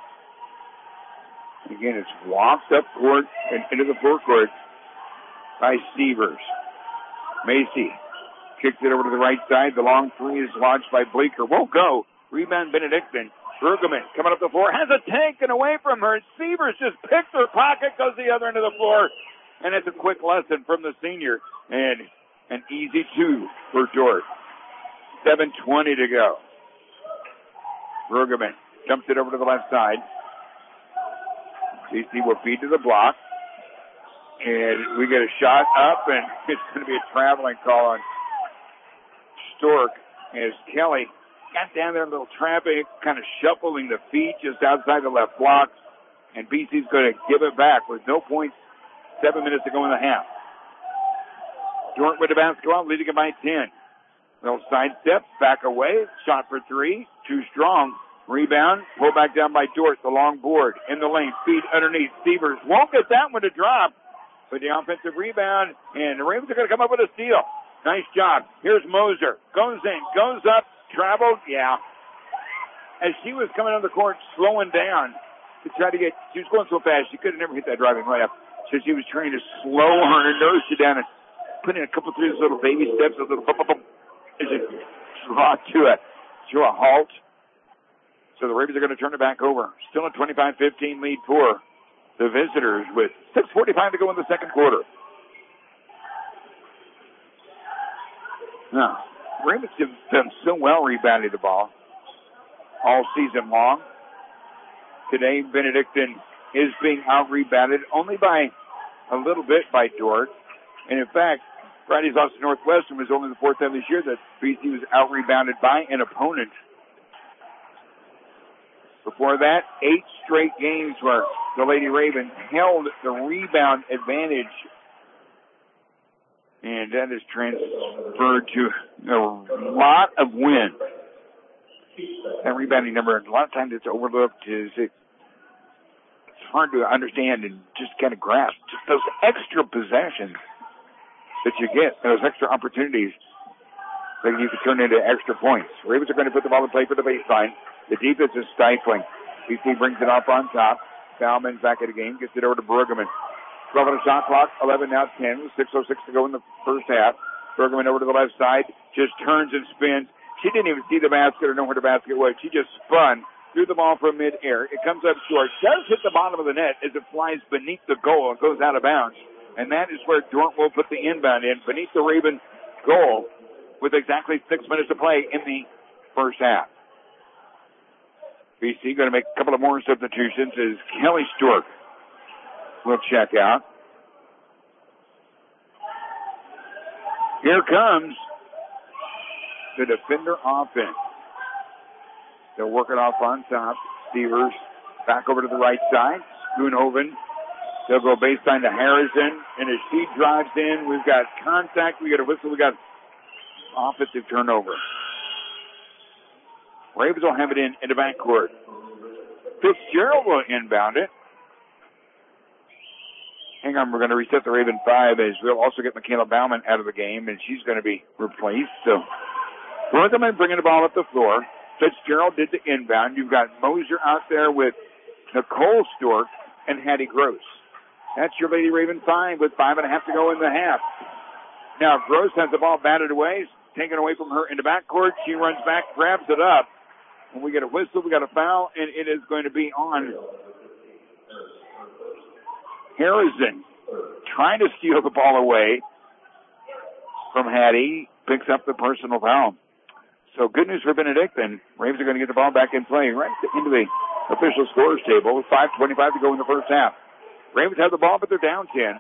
Again, it's walked up court and into the forecourt by Sievers. Macy kicks it over to the right side. The long 3 is launched by Bleecker. Won't go. Rebound Benedictine. Bruggeman coming up the floor, has a taken away from her. Sievers just picks her pocket, goes the other end of the floor. And it's a quick lesson from the senior. And an easy 2 for Dordt. 7:20 to go. Bruggeman dumps it over to the left side. BC will feed to the block. And we get a shot up, and it's going to be a traveling call on Stork as Kelly got down there a little trapping, kind of shuffling the feet just outside the left block. And BC's going to give it back with no points. 7 minutes to go in the half. Dordt with the basketball, leading it by 10. Little sidestep, back away, shot for 3, too strong. Rebound, pull back down by Dordt, the long board, in the lane, feed underneath. Sievers won't get that one to drop. But the offensive rebound, and the Ravens are going to come up with a steal. Nice job. Here's Moser. Goes in, goes up, traveled, yeah. As she was coming on the court, slowing down to try to get, she was going so fast, she could have never hit that driving layup. So she was trying to slow her nose down and put in a couple of these little baby steps, a little as it draw to a halt. So the Ravens are going to turn it back over. Still a 25-15 lead for the visitors with 6:45 to go in the second quarter. Now, Ravens have done so well rebounding the ball. all season long. Today, Benedictine is being out-rebounded only by a little bit by Dordt. And in fact, Friday's loss to Northwestern was only the fourth time this year that BC was out-rebounded by an opponent. Before that, 8 straight games where the Lady Ravens held the rebound advantage. And that has transferred to a lot of wins. That rebounding number, a lot of times it's overlooked. It's hard to understand and just kind of grasp. Just those extra possessions that you get, those extra opportunities that you can turn into extra points. Ravens are going to put the ball in play for the baseline. The defense is stifling. BC brings it up on top. Bauman's back at the game, gets it over to Brueggemann. 12 on the shot clock, 11 now 10, 6:06 to go in the first half. Brueggemann over to the left side, just turns and spins. She didn't even see the basket or know where the basket was. She just spun, threw the ball from mid-air. It comes up short, does hit the bottom of the net as it flies beneath the goal and goes out of bounds. And that is where Dordt will put the inbound in, beneath the Raven goal, with exactly 6 minutes to play in the first half. BC going to make a couple of more substitutions as Kelly Stork will check out. Here comes the defender offense. They'll work it off on top. Stevers back over to the right side. Schoonhoven. They'll go baseline to Harrison. And as she drives in, we've got contact. We got a whistle. We got offensive turnover. Ravens will have it in the backcourt. Fitzgerald will inbound it. Hang on, we're going to reset the Raven 5 as we'll also get Michaela Bauman out of the game, and she's going to be replaced. So, Brueggemann bringing the ball up the floor. Fitzgerald did the inbound. You've got Moser out there with Nicole Stork and Hattie Gross. That's your Lady Raven 5 with 5.5 to go in the half. Now, Gross has the ball batted away, taken away from her in the backcourt. She runs back, grabs it up. And we get a whistle, we got a foul, and it is going to be on Harrison. Trying to steal the ball away from Hattie. Picks up the personal foul. So good news for Benedictine. Ravens are going to get the ball back in play right into the official scores table with 5:25 to go in the first half. Ravens have the ball, but they're down 10.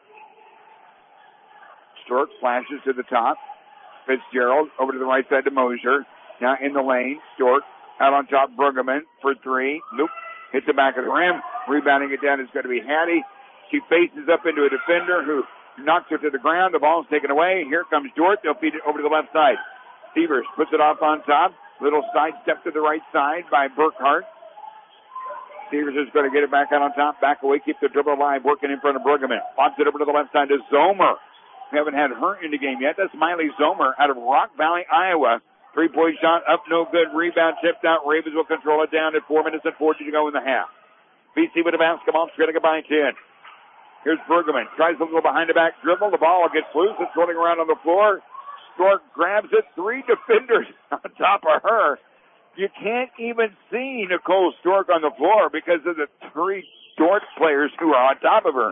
Stork flashes to the top. Fitzgerald over to the right side to Moser. Now in the lane. Stork out on top. Brueggemann for 3. Nope. Hits the back of the rim. Rebounding it down is going to be Hattie. She faces up into a defender who knocks her to the ground. The ball's taken away. Here comes Dordt. They'll feed it over to the left side. Stevers puts it off on top. Little side step to the right side by Burkhart. Stevers is going to get it back out on top. Back away. Keep the dribble alive. Working in front of Brueggemann. Lobs it over to the left side to Zomer. We haven't had her in the game yet. That's Miley Zomer out of Rock Valley, Iowa. 3-point shot up, no good. Rebound tipped out. Ravens will control it down at 4 minutes and 40 to go in the half. BC with a basketball. It's going to go by 10. Here's Brueggemann. Tries to go behind the back dribble. The ball gets loose. It's rolling around on the floor. Stork grabs it. 3 defenders on top of her. You can't even see Nicole Stork on the floor because of the 3 Dordt players who are on top of her.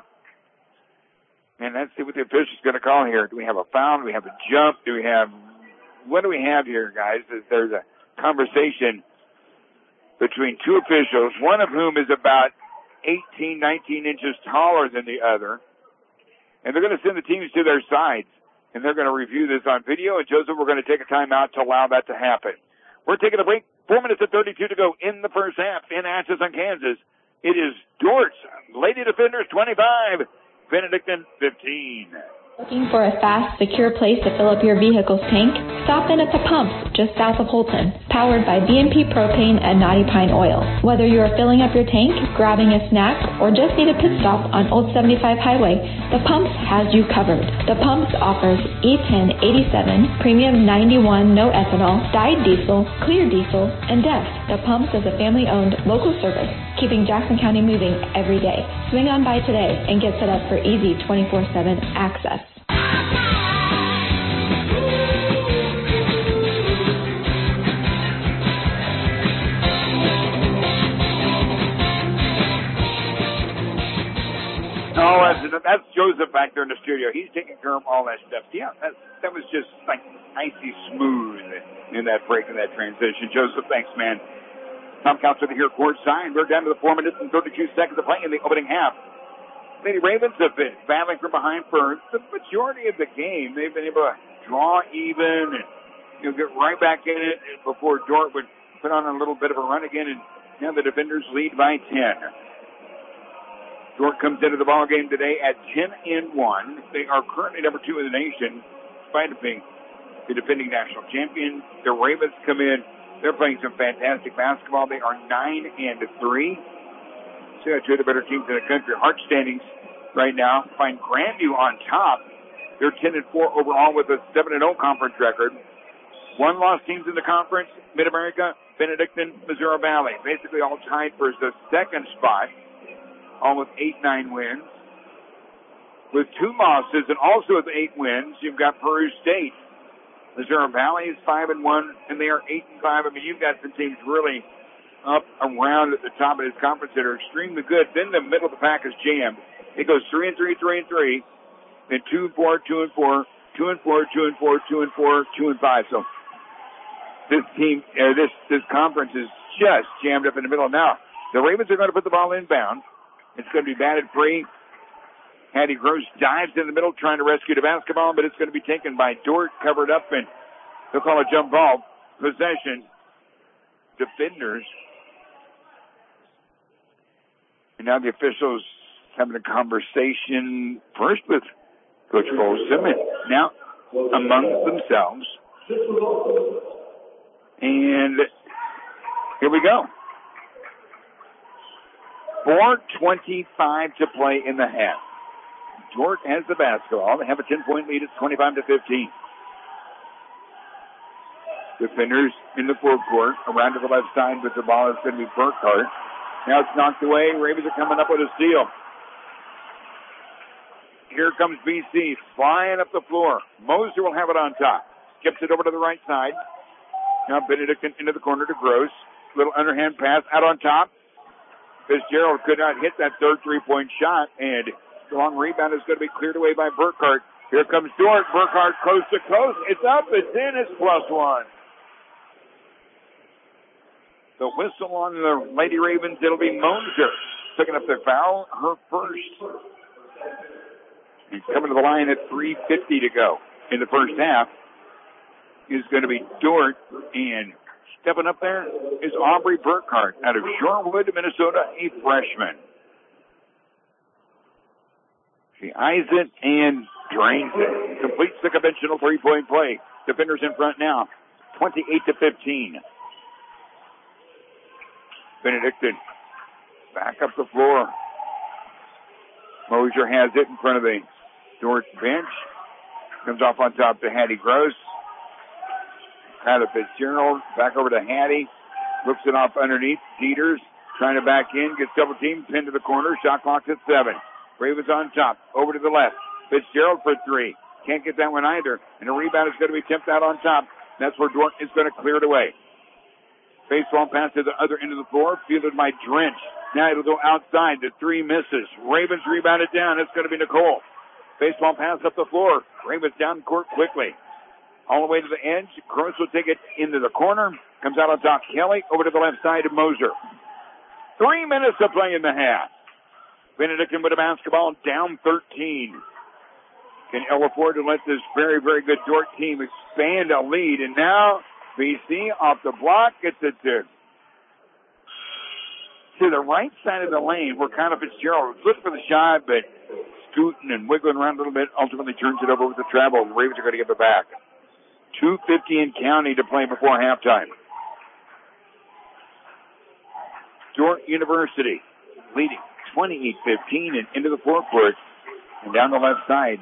And let's see what the official's going to call here. Do we have a foul? Do we have a jump? What do we have here, guys? There's a conversation between 2 officials, one of whom is about 18, 19 inches taller than the other. And they're going to send the teams to their sides. And they're going to review this on video. And Joseph, we're going to take a timeout to allow that to happen. We're taking a break. 4 minutes and 32 to go in the first half in Atchison, Kansas. It is Dordt's Lady Defenders 25, Benedictine 15. Looking for a fast, secure place to fill up your vehicle's tank? Stop in at the Pumps, just south of Holton, powered by BMP Propane and Knotty Pine Oil. Whether you are filling up your tank, grabbing a snack, or just need a pit stop on Old 75 Highway, the Pumps has you covered. The Pumps offers E10 87, Premium 91 no ethanol, dyed diesel, clear diesel, and DEF. The Pumps is a family-owned local service, keeping Jackson County moving every day. Swing on by today and get set up for easy 24/7 access. Oh, that's Joseph back there in the studio. He's taking care of all that stuff. Yeah, that was just like icy smooth in that break, in that transition. Joseph, thanks, man. Tom Counselor here courtside. We're down to the 4 minutes and 32 seconds of play in the opening half. Lady Ravens have been battling from behind for the majority of the game. They've been able to draw even and get right back in it before Dordt would put on a little bit of a run again, and now the defenders lead by 10. Dordt comes into the ball game today at 10-1. They are currently number 2 in the nation, despite being the defending national champion. The Ravens come in. They're playing some fantastic basketball. They are 9-3. So two of the better teams in the country. Hart standings right now find Grandview on top. They're 10-4 overall with a 7-0 conference record. One lost teams in the conference, Mid-America, Benedictine, Missouri Valley. Basically all tied for the second spot, all with 8-9 wins. With 2 losses and also with 8 wins, you've got Peru State. Missouri Valley is 5-1, and they are 8-5. I mean, you've got some teams really up around at the top of this conference that are extremely good. Then the middle of the pack is jammed. It goes 3-3, 3-3, then 2-4, 2-4, 2-4, 2-4, 2-4, 2-5. So this team, this conference is just jammed up in the middle. Now, the Ravens are going to put the ball inbound. It's going to be batted free. Hattie Gross dives in the middle trying to rescue the basketball, but it's going to be taken by Dordt, covered up, and they'll call a jump ball. Possession. Defenders. And now the officials having a conversation first with Coach Folsom and now among themselves. And here we go. 4:25 to play in the half. Dordt has the basketball. They have a 10-point lead. It's 25-15. Defenders in the forecourt. Around to the left side with the ball. It's going to be Burkhart. Now it's knocked away. Ravens are coming up with a steal. Here comes BC flying up the floor. Moser will have it on top. Skips it over to the right side. Now Benedictine into the corner to Gross. Little underhand pass out on top. Fitzgerald could not hit that third 3-point shot, and the long rebound is going to be cleared away by Burkhart. Here comes Dordt. Burkhart coast to coast. It's up. It's in. It's +1. The whistle on the Lady Ravens, it'll be Moser picking up the foul, her first. He's coming to the line at 3:50 to go in the first half. Is going to be Dordt, and stepping up there is Aubrey Burkhart out of Shorewood, Minnesota, a freshman. She eyes it and drains it. Completes the conventional 3-point play. Defenders in front now, 28-15. Benedictine back up the floor. Moser has it in front of the Dordt bench. Comes off on top to Hattie Gross. Tyler Fitzgerald back over to Hattie. Looks it off underneath. Dieters trying to back in. Gets double teamed. Pinned to the corner. Shot clock's at 7. Ravens on top. Over to the left. Fitzgerald for 3. Can't get that one either. And the rebound is going to be tipped out on top. That's where Dordt is going to clear it away. Baseball pass to the other end of the floor. Fielded by Drench. Now it'll go outside. The 3 misses. Ravens rebound it down. It's going to be Nicole. Baseball pass up the floor. Ravens down court quickly. All the way to the edge. Gross will take it into the corner. Comes out on top. Kelly over to the left side of Moser. 3 minutes to play in the half. Benedictine with a basketball down 13. Can Ella afford to let this very, very good Dordt team expand a lead? And now BC off the block gets it to the right side of the lane where kind of Fitzgerald was looking for the shot, but scooting and wiggling around a little bit, ultimately turns it over with the travel. The Ravens are going to give it back. 2:50 in county to play before halftime. Dordt University leading 28-15 and into the forecourt. And down the left side,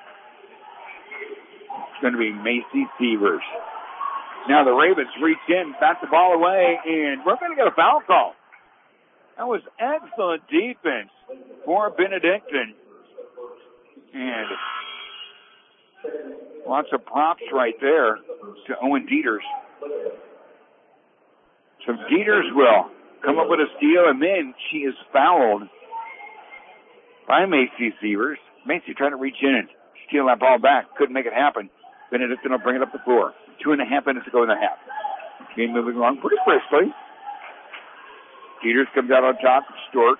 it's going to be Macy Severs. Now the Ravens reach in, bat the ball away, and we're going to get a foul call. That was excellent defense for Benedictine. And lots of props right there to Owen Dieters. So Dieters will come up with a steal, and then she is fouled by Macy Severs. Macy trying to reach in and steal that ball back. Couldn't make it happen. Benedictine will bring it up the floor. 2.5 minutes to go in the half. Game moving along pretty briskly. Peters comes out on top. Stork.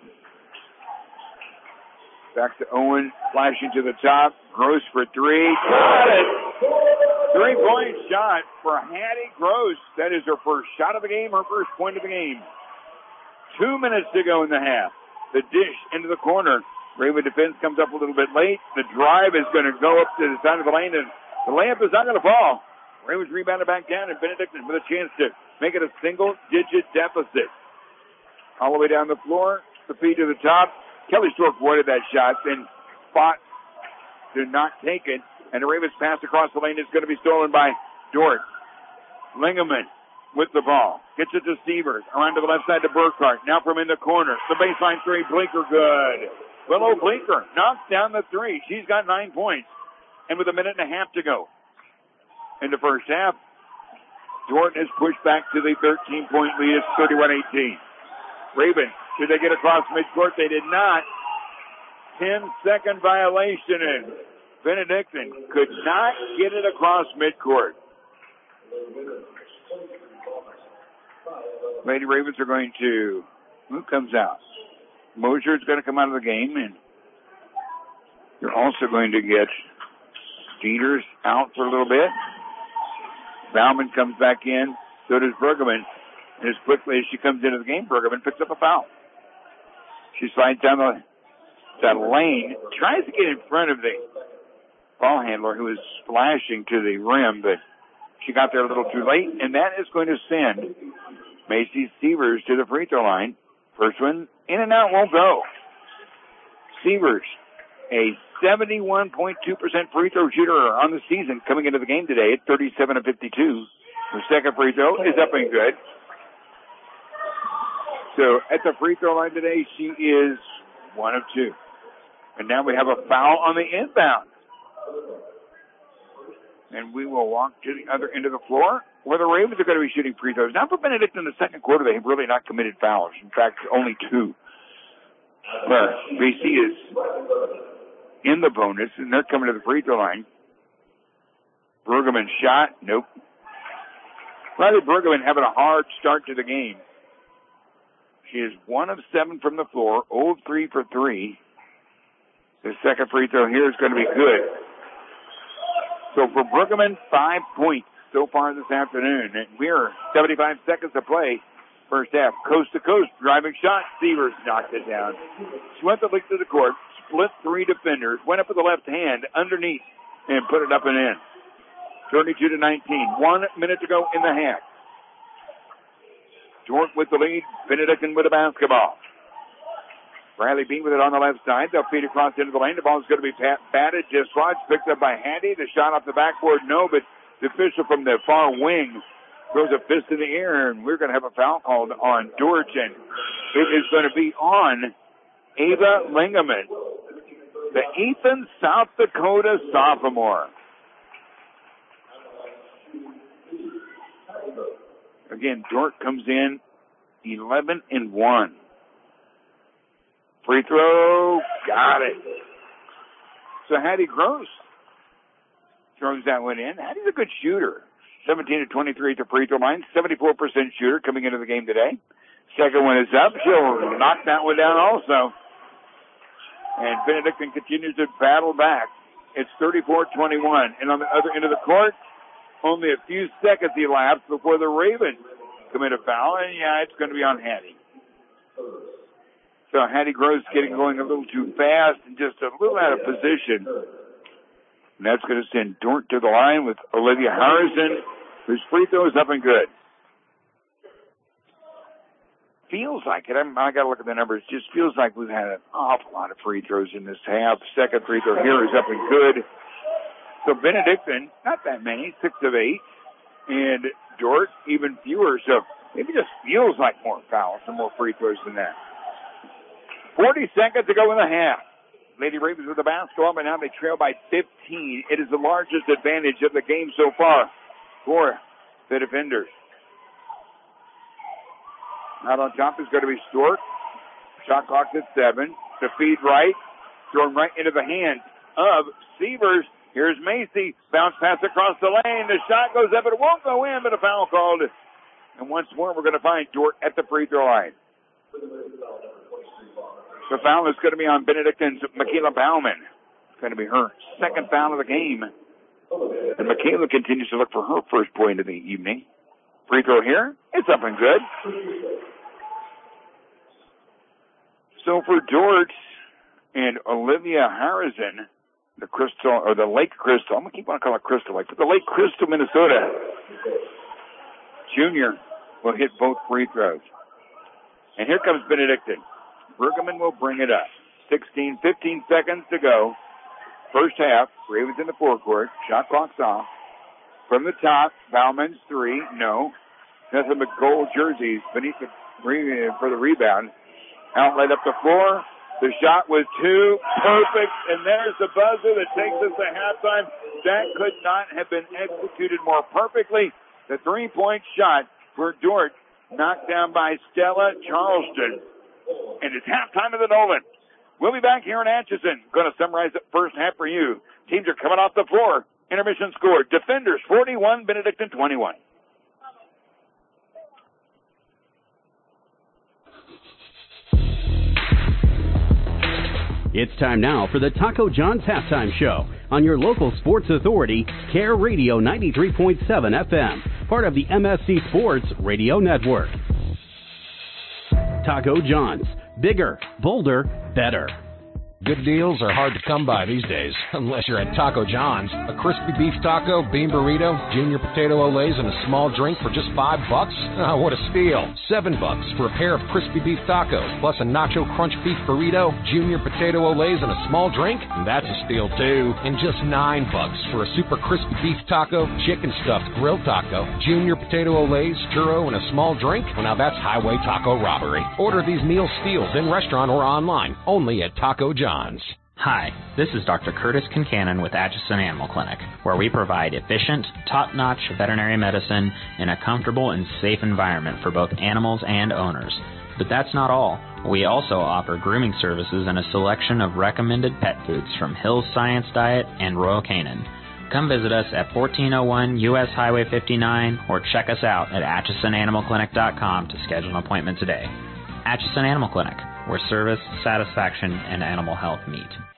Back to Owen, flashing to the top. Gross for three. Got it! 3-point shot for Hattie Gross. That is her first shot of the game, her first point of the game. 2 minutes to go in the half. The dish into the corner. Raven defense comes up a little bit late. The drive is going to go up to the side of the lane, and the layup is not going to fall. Ravens rebounded back down, and Benedictine with a chance to make it a single-digit deficit. All the way down the floor, the feed to the top. Kelly Stork avoided that shot, then fought to not take it, and the Ravens pass across the lane is going to be stolen by Dort. Lingaman with the ball. Gets it to Sievers. Around to the left side to Burkhart. Now from in the corner. The baseline three. Blinker good. Willow Blinker knocks down the three. She's got 9 points. And with a minute and a half to go in the first half, Jordan is pushed back to the 13-point lead. It's 31-18. Raven, did they get across midcourt? They did not. 10-second violation, and Benedictine could not get it across midcourt. Lady Ravens are going to, who comes out? Mosier's going to come out of the game, and you're also going to get Peters out for a little bit. Bauman comes back in. So does Bergman. And as quickly as she comes into the game, Bergman picks up a foul. She slides down the lane, tries to get in front of the ball handler who is splashing to the rim, but she got there a little too late, and that is going to send Macy Sievers to the free throw line. First one in and out won't go. Sievers, a 71.2% free throw shooter on the season, coming into the game today at 37 of 52. The second free throw is up and good. So at the free throw line today, she is 1 of 2. And now we have a foul on the inbound. And we will walk to the other end of the floor where the Ravens are going to be shooting free throws. Now for Benedict in the second quarter, they have really not committed fouls. In fact, only 2. But BC is in the bonus, and they're coming to the free throw line. Bergman shot. Nope. Riley Bergman having a hard start to the game. She is 1 of 7 from the floor, 0 of 3 for 3. The second free throw here is going to be good. So for Bergman, 5 points so far this afternoon. And we're 75 seconds to play. First half, coast to coast, driving shot. Sievers knocked it down. She went the length of the court, split 3 defenders, went up with the left hand underneath, and put it up and in. 32-19. 1 minute to go in the half. Dort with the lead. Benedictine with the basketball. Bradley Bean with it on the left side. They'll feed across into the lane. The ball is going to be batted, dislodged, picked up by Hattie. The shot off the backboard, no, but the official from the far wing throws a fist in the air, and we're going to have a foul called on Dort, and it is going to be on Ava Lingaman, the Ethan, South Dakota sophomore. Again, Dort comes in 11 and 1. Free throw, got it. So Hattie Gross throws that one in. Hattie's a good shooter. 17 of 23 at the free throw line. 74% shooter coming into the game today. Second one is up. She'll knock that one down also. And Benedictine continues to battle back. It's 34-21. And on the other end of the court, only a few seconds elapsed before the Ravens commit a foul. And yeah, it's going to be on Hattie. So Hattie Gross getting going a little too fast and just a little out of position. And that's going to send Dort to the line with Olivia Harrison, whose free throw is up and good. Feels like it. I got to look at the numbers. Just feels like we've had an awful lot of free throws in this half. Second free throw here is up and good. So Benedictine, not that many, 6 of 8. And Dort, even fewer. So maybe just feels like more fouls and more free throws than that. 40 seconds to go in the half. Lady Ravens with the basketball, but now they trail by 15. It is the largest advantage of the game so far for the defenders. Out on top is going to be Stork. Shot clock at 7. The feed right. Thrown right into the hands of Sievers. Here's Macy. Bounce pass across the lane. The shot goes up. It won't go in, but a foul called. And once more, we're going to find Dort at the free throw line. The foul is going to be on Benedictine's Michaela Bauman. It's going to be her second foul of the game. And Michaela continues to look for her first point of the evening. Free throw here. It's up and good. So for Dort and Olivia Harrison, the Crystal, or the Lake Crystal, I'm going to keep on calling it Crystal Lake, but the Lake Crystal, Minnesota junior will hit both free throws. And here comes Benedictine. Bergman will bring it up. 15 seconds to go. First half, Ravens in the forecourt. Shot clock's off. From the top, Bauman's three. No. Nothing but gold jerseys beneath the for the rebound. Outlet up the floor. The shot was two. Perfect. And there's the buzzer that takes us to halftime. That could not have been executed more perfectly. The three-point shot for Dort, knocked down by Stella Charleston. And it's halftime of the Nolan. We'll be back here in Atchison. Going to summarize the first half for you. Teams are coming off the floor. Intermission score. Defenders 41, Benedictine 21. It's time now for the Taco John's Halftime Show on your local sports authority, Care Radio 93.7 FM, part of the MSC Sports Radio Network. Taco John's. Bigger, bolder, better. Good deals are hard to come by these days, unless you're at Taco John's. A crispy beef taco, bean burrito, junior potato olays, and a small drink for just $5? Oh, what a steal. $7 for a pair of crispy beef tacos, plus a nacho crunch beef burrito, junior potato olays, and a small drink? That's a steal, too. And just $9 for a super crispy beef taco, chicken stuffed grilled taco, junior potato olays, churro, and a small drink? Well, now that's highway taco robbery. Order these meal steals in restaurant or online, only at Taco John's. Hi, this is Dr. Curtis Kincannon with Atchison Animal Clinic, where we provide efficient, top-notch veterinary medicine in a comfortable and safe environment for both animals and owners. But that's not all. We also offer grooming services and a selection of recommended pet foods from Hill's Science Diet and Royal Canin. Come visit us at 1401 U.S. Highway 59 or check us out at AtchisonAnimalClinic.com to schedule an appointment today. Atchison Animal Clinic, where service, satisfaction, and animal health meet.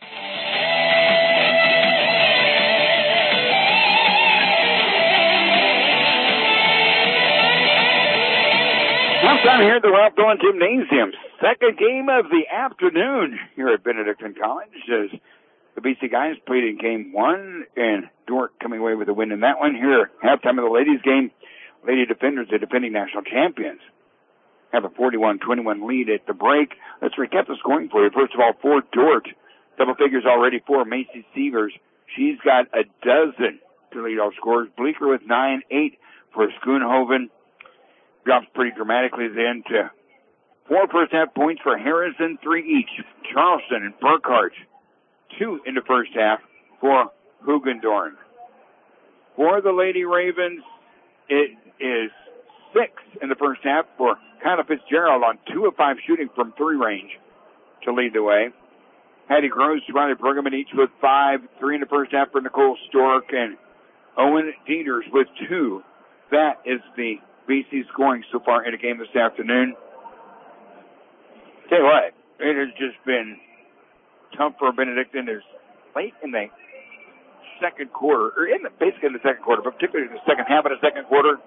Halftime here at the Ralph Dolan Gymnasium. Second game of the afternoon here at Benedictine College as the BC guys played in game one, and Dort coming away with a win in that one. Here, halftime of the ladies game, Lady Defenders, the defending national champions, have a 41-21 lead at the break. Let's recap the scoring for you. First of all, for Dort, double figures already for Macy Sievers. She's got a dozen to lead all scorers. Bleeker with 9-8 for Schoonhoven. Drops pretty dramatically then to 4 first half points for Harrison, 3 each. Charleston and Burkhart, 2 in the first half for Hugendorn. For the Lady Ravens, it is 6 in the first half for Kyla Fitzgerald on 2 of 5 shooting from 3 range to lead the way. Hattie Gross, Riley Bergman each with 5, 3 in the first half for Nicole Stork, and Owen Dieters with 2. That is the BC scoring so far in the game this afternoon. Tell you what, it has just been tough for Benedictine. There's late in the second quarter, or basically in the second quarter, but particularly in the second half of the second quarter,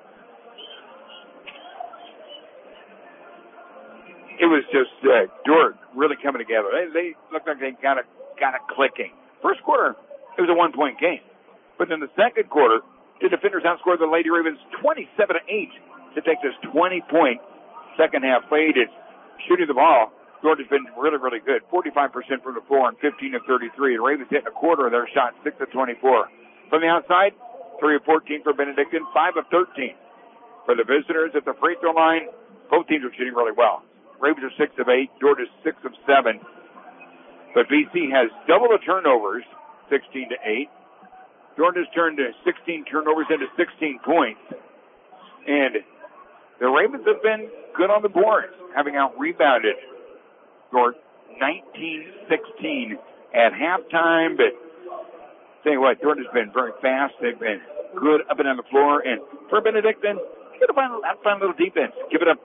it was just Dort really coming together. They looked like they got it clicking. First quarter, it was a 1-point game. But in the second quarter, the defenders outscored the Lady Ravens 27-8 to take this 20-point second half lead. It's shooting the ball. Dort has been really, really good. 45% from the floor and 15 of 33. The Ravens hit a quarter of their shot, 6 of 24. From the outside, 3 of 14 for Benedictine, 5 of 13. For the visitors at the free throw line, both teams are shooting really well. Ravens are 6 of 8. Dort is 6 of 7. But BC has double the turnovers, 16 to 8. Dort has turned 16 turnovers into 16 points. And the Ravens have been good on the boards, having out-rebounded Dort 19-16 at halftime. But tell you what, Dort has been very fast. They've been good up and down the floor. And for Benedictine, give it a fun little defense. Give it up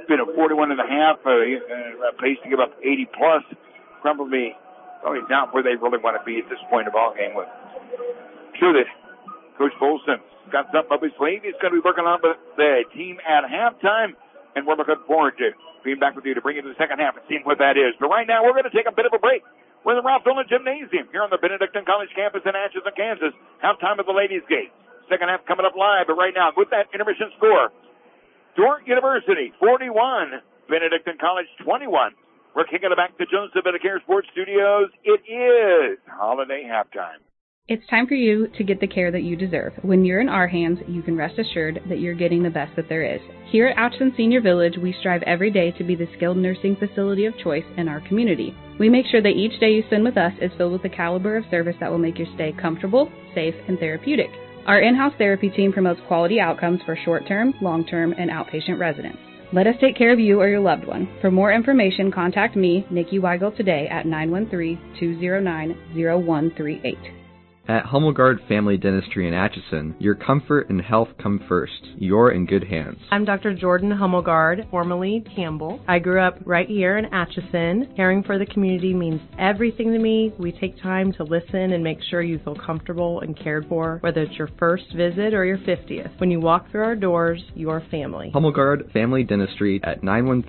been a 41 and a half, pace to give up 80 plus. Probably not where they really want to be at this point of the ball game. With sure that Coach Bolson got something up his sleeve. He's going to be working on with the team at halftime, and we're looking forward to being back with you to bring you to the second half and seeing what that is. But right now, we're going to take a bit of a break. We're in the Ralph Dolan Gymnasium here on the Benedictine College campus in Atchison, Kansas. Halftime of the ladies' game. Second half coming up live, but right now, with that intermission score, Dordt University 41, Benedictine College 21. We're kicking it back to Joseph Medicare Sports Studios. It is holiday halftime. It's time for you to get the care that you deserve. When you're in our hands, you can rest assured that you're getting the best that there is. Here at Atchison Senior Village, we strive every day to be the skilled nursing facility of choice in our community. We make sure that each day you spend with us is filled with the caliber of service that will make your stay comfortable, safe, and therapeutic. Our in-house therapy team promotes quality outcomes for short-term, long-term, and outpatient residents. Let us take care of you or your loved one. For more information, contact me, Nikki Weigel, today at 913-209-0138. At Hummelgard Family Dentistry in Atchison, your comfort and health come first. You're in good hands. I'm Dr. Jordan Hummelgard, formerly Campbell. I grew up right here in Atchison. Caring for the community means everything to me. We take time to listen and make sure you feel comfortable and cared for, whether it's your first visit or your 50th. When you walk through our doors, you're family. Hummelgard Family Dentistry at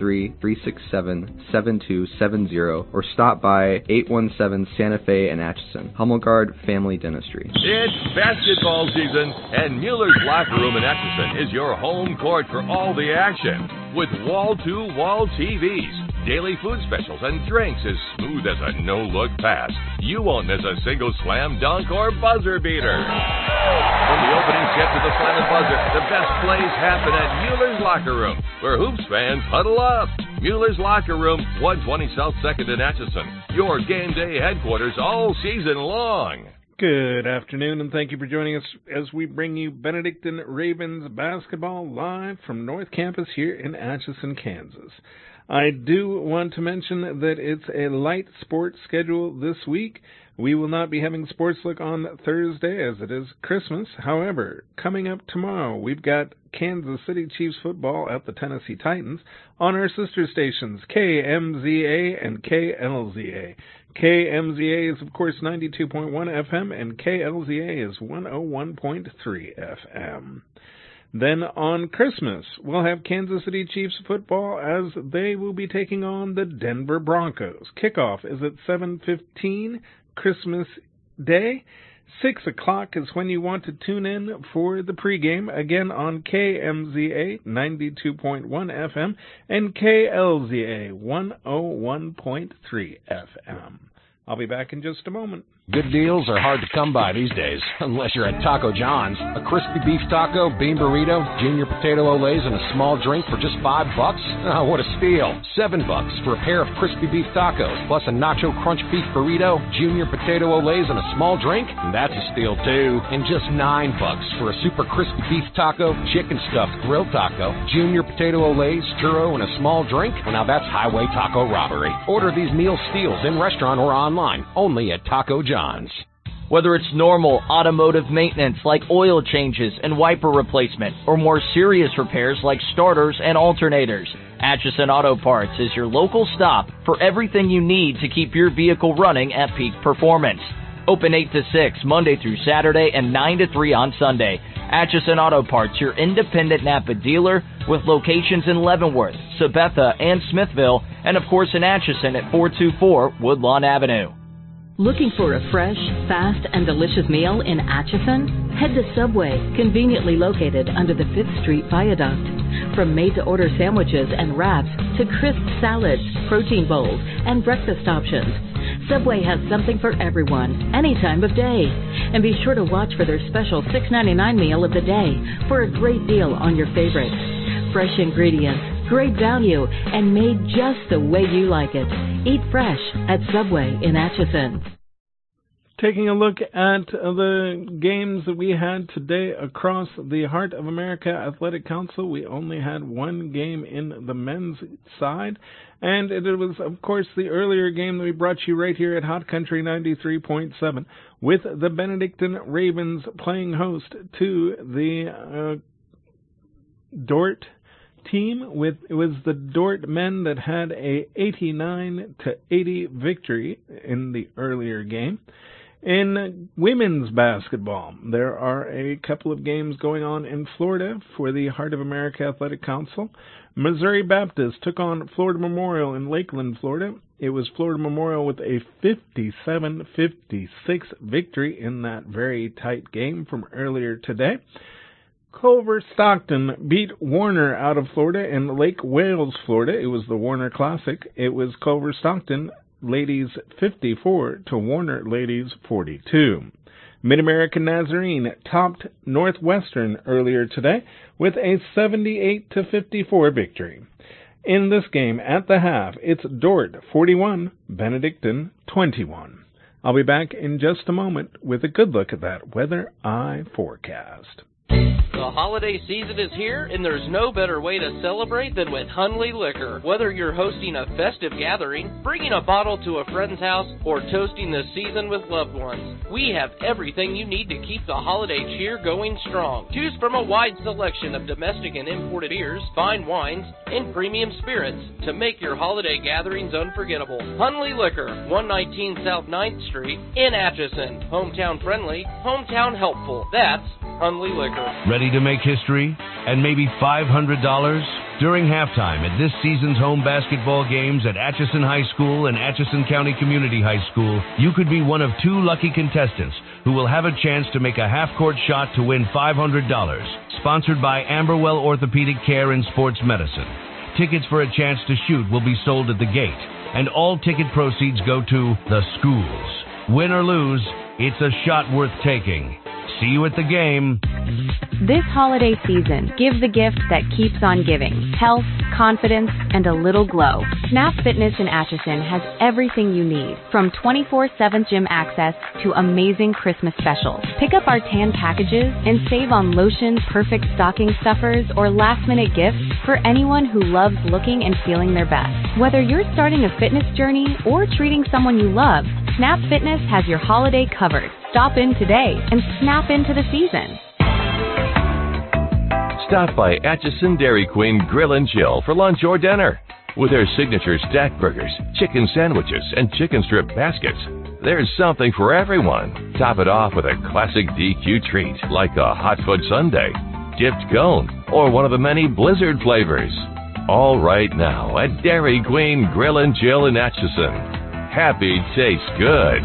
913-367-7270 or stop by 817 Santa Fe in Atchison. Hummelgard Family Dentistry. It's basketball season, and Mueller's Locker Room in Atchison is your home court for all the action. With wall-to-wall TVs, daily food specials, and drinks as smooth as a no-look pass, you won't miss a single slam dunk or buzzer beater. From the opening skip to the silent buzzer, the best plays happen at Mueller's Locker Room, where hoops fans huddle up. Mueller's Locker Room, 120 South 2nd in Atchison, your game day headquarters all season long. Good afternoon, and thank you for joining us as we bring you Benedictine Ravens basketball live from North Campus here in Atchison, Kansas. I do want to mention that it's a light sports schedule this week. We will not be having Sports Look on Thursday as it is Christmas. However, coming up tomorrow, we've got Kansas City Chiefs football at the Tennessee Titans on our sister stations, KMZA and KLZA. KMZA is, of course, 92.1 FM, and KLZA is 101.3 FM. Then on Christmas, we'll have Kansas City Chiefs football as they will be taking on the Denver Broncos. Kickoff is at 7:15 Christmas Day. 6 o'clock is when you want to tune in for the pregame, again on KMZA 92.1 FM and KLZA 101.3 FM. I'll be back in just a moment. Good deals are hard to come by these days, unless you're at Taco John's. A crispy beef taco, bean burrito, junior potato olays, and a small drink for just $5? Oh, what a steal. $7 for a pair of crispy beef tacos, plus a nacho crunch beef burrito, junior potato olays, and a small drink? That's a steal, too. And just $9 for a super crispy beef taco, chicken stuffed grilled taco, junior potato olays, churro, and a small drink? Well, now that's highway taco robbery. Order these meal steals in restaurant or online, only at Taco John's. Whether it's normal automotive maintenance like oil changes and wiper replacement, or more serious repairs like starters and alternators, Atchison Auto Parts is your local stop for everything you need to keep your vehicle running at peak performance. Open 8 to 6 Monday through Saturday and 9 to 3 on Sunday. Atchison Auto Parts, your independent Napa dealer with locations in Leavenworth, Sabetha, and Smithville, and of course in Atchison at 424 Woodlawn Avenue. Looking for a fresh, fast, and delicious meal in Atchison? Head to Subway, conveniently located under the 5th Street Viaduct. From made-to-order sandwiches and wraps to crisp salads, protein bowls, and breakfast options, Subway has something for everyone, any time of day. And be sure to watch for their special $6.99 meal of the day for a great deal on your favorites. Fresh ingredients, great value, and made just the way you like it. Eat fresh at Subway in Atchison. Taking a look at the games that we had today across the Heart of America Athletic Council, we only had one game in the men's side, and it was, of course, the earlier game that we brought you right here at Hot Country 93.7 with the Benedictine Ravens playing host to the Dordt team. It was the Dordt men that had a 89-80 victory in the earlier game. In women's basketball, there are a couple of games going on in Florida for the Heart of America Athletic Council. Missouri Baptist took on Florida Memorial in Lakeland, Florida. It was Florida Memorial with a 57-56 victory in that very tight game from earlier today. Culver Stockton beat Warner out of Florida in Lake Wales, Florida. It was the Warner Classic. It was Culver Stockton ladies 54 to Warner ladies 42. Mid-American Nazarene topped Northwestern earlier today with a 78-54 victory. In this game at the half, it's Dordt 41, Benedictine 21. I'll be back in just a moment with a good look at that weather eye forecast. The holiday season is here, and there's no better way to celebrate than with Hunley Liquor. Whether you're hosting a festive gathering, bringing a bottle to a friend's house, or toasting the season with loved ones, we have everything you need to keep the holiday cheer going strong. Choose from a wide selection of domestic and imported beers, fine wines, and premium spirits to make your holiday gatherings unforgettable. Hunley Liquor, 119 South 9th Street in Atchison. Hometown friendly, hometown helpful. That's Hunley Liquor. Ready to make history and maybe $500? During halftime at this season's home basketball games at Atchison High School and Atchison County Community High School, you could be one of 2 lucky contestants who will have a chance to make a half-court shot to win $500. Sponsored by Amberwell Orthopedic Care and Sports Medicine. Tickets for a chance to shoot will be sold at the gate, and all ticket proceeds go to the schools. Win or lose, it's a shot worth taking. See you at the game. This holiday season, give the gift that keeps on giving. Health, confidence, and a little glow. Snap Fitness in Atchison has everything you need, from 24/7 gym access to amazing Christmas specials. Pick up our tan packages and save on lotions, perfect stocking stuffers, or last-minute gifts for anyone who loves looking and feeling their best. Whether you're starting a fitness journey or treating someone you love, Snap Fitness has your holiday covered. Stop in today and snap into the season. Stop by Atchison Dairy Queen Grill and Chill for lunch or dinner. With their signature stack burgers, chicken sandwiches, and chicken strip baskets, there's something for everyone. Top it off with a classic DQ treat like a hot fudge sundae, dipped cone, or one of the many blizzard flavors. All right now at Dairy Queen Grill and Chill in Atchison. Happy tastes good.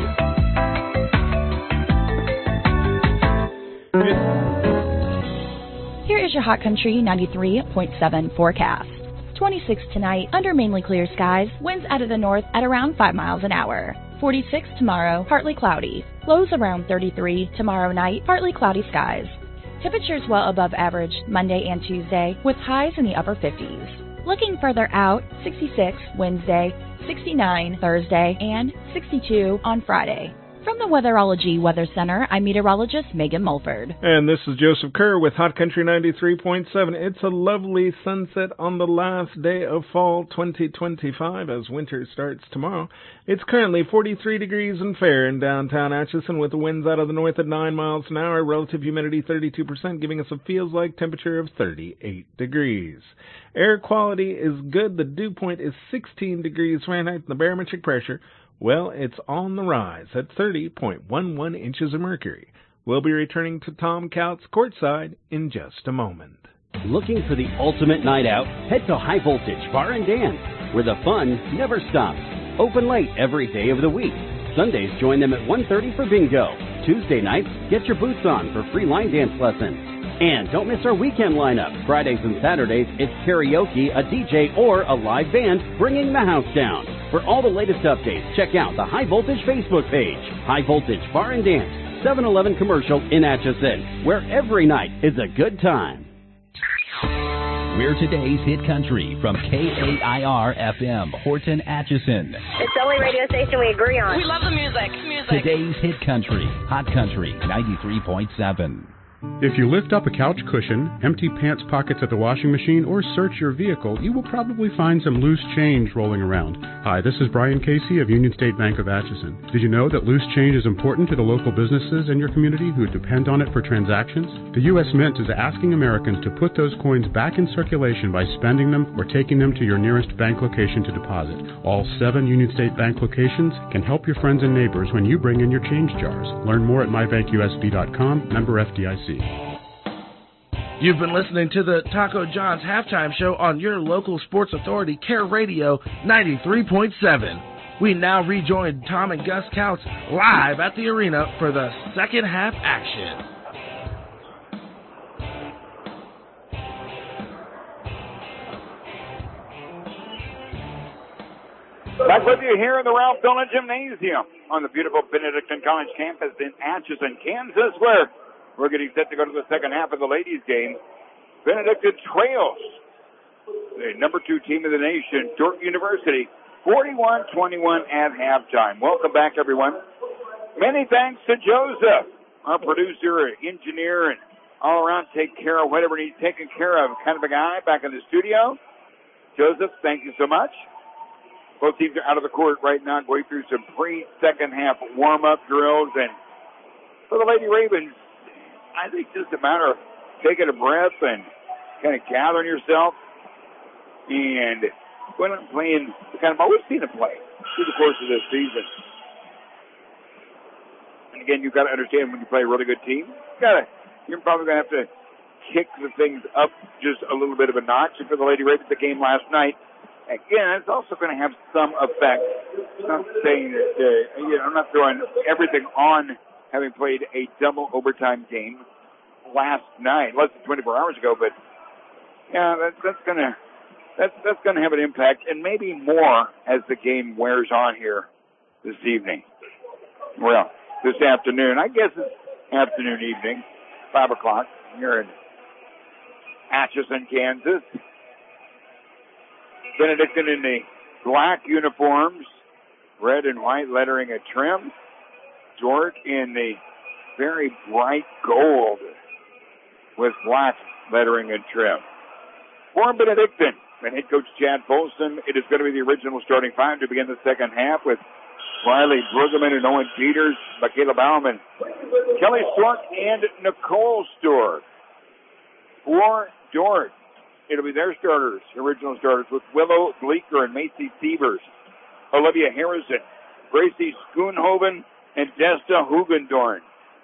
Here is your Hot Country 93.7 forecast. 26 tonight, under mainly clear skies, winds out of the north at around 5 miles an hour. 46 tomorrow, partly cloudy. Lows around 33 tomorrow night, partly cloudy skies. Temperatures well above average Monday and Tuesday, with highs in the upper 50s. Looking further out, 66 Wednesday, 69 Thursday, and 62 on Friday. From the Weatherology Weather Center, I'm meteorologist Megan Mulford. And this is Joseph Kerr with Hot Country 93.7. It's a lovely sunset on the last day of fall 2025 as winter starts tomorrow. It's currently 43 degrees and fair in downtown Atchison with the winds out of the north at 9 miles an hour, relative humidity 32%, giving us a feels-like temperature of 38 degrees. Air quality is good. The dew point is 16 degrees Fahrenheit, and the barometric pressure, well, it's on the rise at 30.11 inches of mercury. We'll be returning to Tom Couts courtside in just a moment. Looking for the ultimate night out? Head to High Voltage Bar and Dance, where the fun never stops. Open late every day of the week. Sundays, join them at 1:30 for bingo. Tuesday nights, get your boots on for free line dance lessons. And don't miss our weekend lineup. Fridays and Saturdays, it's karaoke, a DJ, or a live band bringing the house down. For all the latest updates, check out the High Voltage Facebook page. High Voltage Bar and Dance, 7-Eleven commercial in Atchison, where every night is a good time. We're today's hit country from KAIR-FM, Horton, Atchison. It's the only radio station we agree on. We love the music. Today's hit country, Hot Country 93.7. If you lift up a couch cushion, empty pants pockets at the washing machine, or search your vehicle, you will probably find some loose change rolling around. Hi, this is Brian Casey of Union State Bank of Atchison. Did you know that loose change is important to the local businesses in your community who depend on it for transactions? The U.S. Mint is asking Americans to put those coins back in circulation by spending them or taking them to your nearest bank location to deposit. All 7 Union State Bank locations can help your friends and neighbors when you bring in your change jars. Learn more at mybankusb.com, member FDIC. You've been listening to the Taco John's halftime show on your local sports authority, Care Radio 93.7. We now rejoin Tom and Gus Counts live at the arena for the second half action. Back with you here in the Ralph Dillon Gymnasium on the beautiful Benedictine College campus in Atchison, Kansas, where we're getting set to go to the second half of the ladies' game. Benedictine trails the number 2 team in the nation, Dordt University, 41-21 at halftime. Welcome back, everyone. Many thanks to Joseph, our producer, engineer, and all around take care of whatever needs taken care of kind of a guy back in the studio. Joseph, thank you so much. Both teams are out of the court right now, going through some pre-second half warm-up drills. And for the Lady Ravens, I think just a matter of taking a breath and kind of gathering yourself and going out and playing the kind of ball we've seen them play through the course of this season. And again, you've got to understand when you play a really good team, you're probably going to have to kick the things up just a little bit of a notch. And for the Lady Ravens, the game last night, again, it's also going to have some effect. I'm not saying that, I'm not throwing everything on having played a double overtime game last night, less than 24 hours ago, but yeah, that's gonna have an impact, and maybe more as the game wears on here this evening. Well, this afternoon, I guess it's afternoon, evening, 5 o'clock here in Atchison, Kansas. Benedictine in the black uniforms, red and white lettering and trim. Dordt in the very bright gold with black lettering and trim. For Benedictine and head coach Chad Folsom, it is going to be the original starting 5 to begin the second half with Riley Brueggemann and Owen Peters, Michaela Bauman, Kelly Stork, and Nicole Stork. For Dordt, it'll be their starters, original starters, with Willow Bleeker and Macy Sievers, Olivia Harrison, Gracie Schoonhoven, and Desta Hugendorn.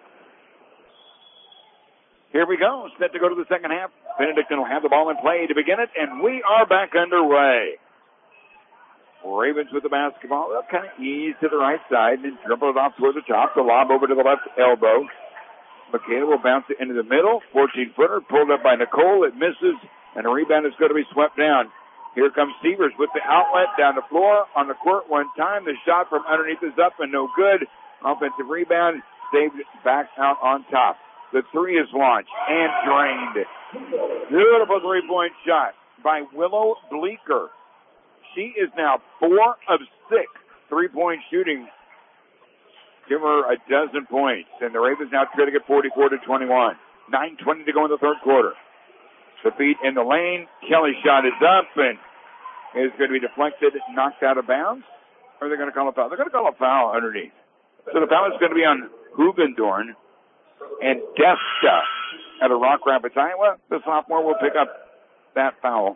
Here we go. Set to go to the second half. Benedictine will have the ball in play to begin it, and we are back underway. Ravens with the basketball. They'll kind of ease to the right side and dribble it off toward the top. The lob over to the left elbow. Michaela will bounce it into the middle. 14-footer pulled up by Nicole. It misses, and a rebound is going to be swept down. Here comes Sievers with the outlet down the floor on the court one time. The shot from underneath is up and no good. Offensive rebound, saved back out on top. The 3 is launched and drained. Beautiful 3-point shot by Willow Bleeker. She is now 4 of 6 3-point shooting. Give her a dozen points. And the Ravens now trailing at 44-21. 9:20 to go in the third quarter. The feet in the lane. Kelly's shot is up and is going to be deflected, knocked out of bounds. Or are they going to call a foul? They're going to call a foul underneath. So the foul is going to be on Hugendorn and Desta out of Rock Rapids, Iowa. The sophomore will pick up that foul.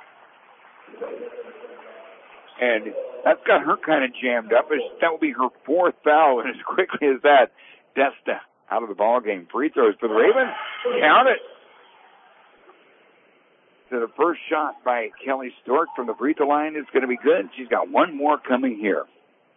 And that's got her kind of jammed up. That will be her 4th foul, and as quickly as that, Desta out of the ball game. Free throws for the Ravens. Count it. So the first shot by Kelly Stork from the free throw line is going to be good. She's got one more coming here.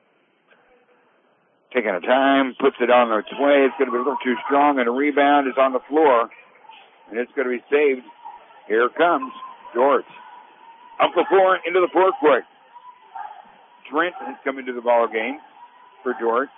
Taking her time, puts it on its way. It's going to be a little too strong, and a rebound is on the floor, and it's going to be saved. Here comes Dordt. Up the floor, into the forecourt. Trent has come into the ball game for Dordt.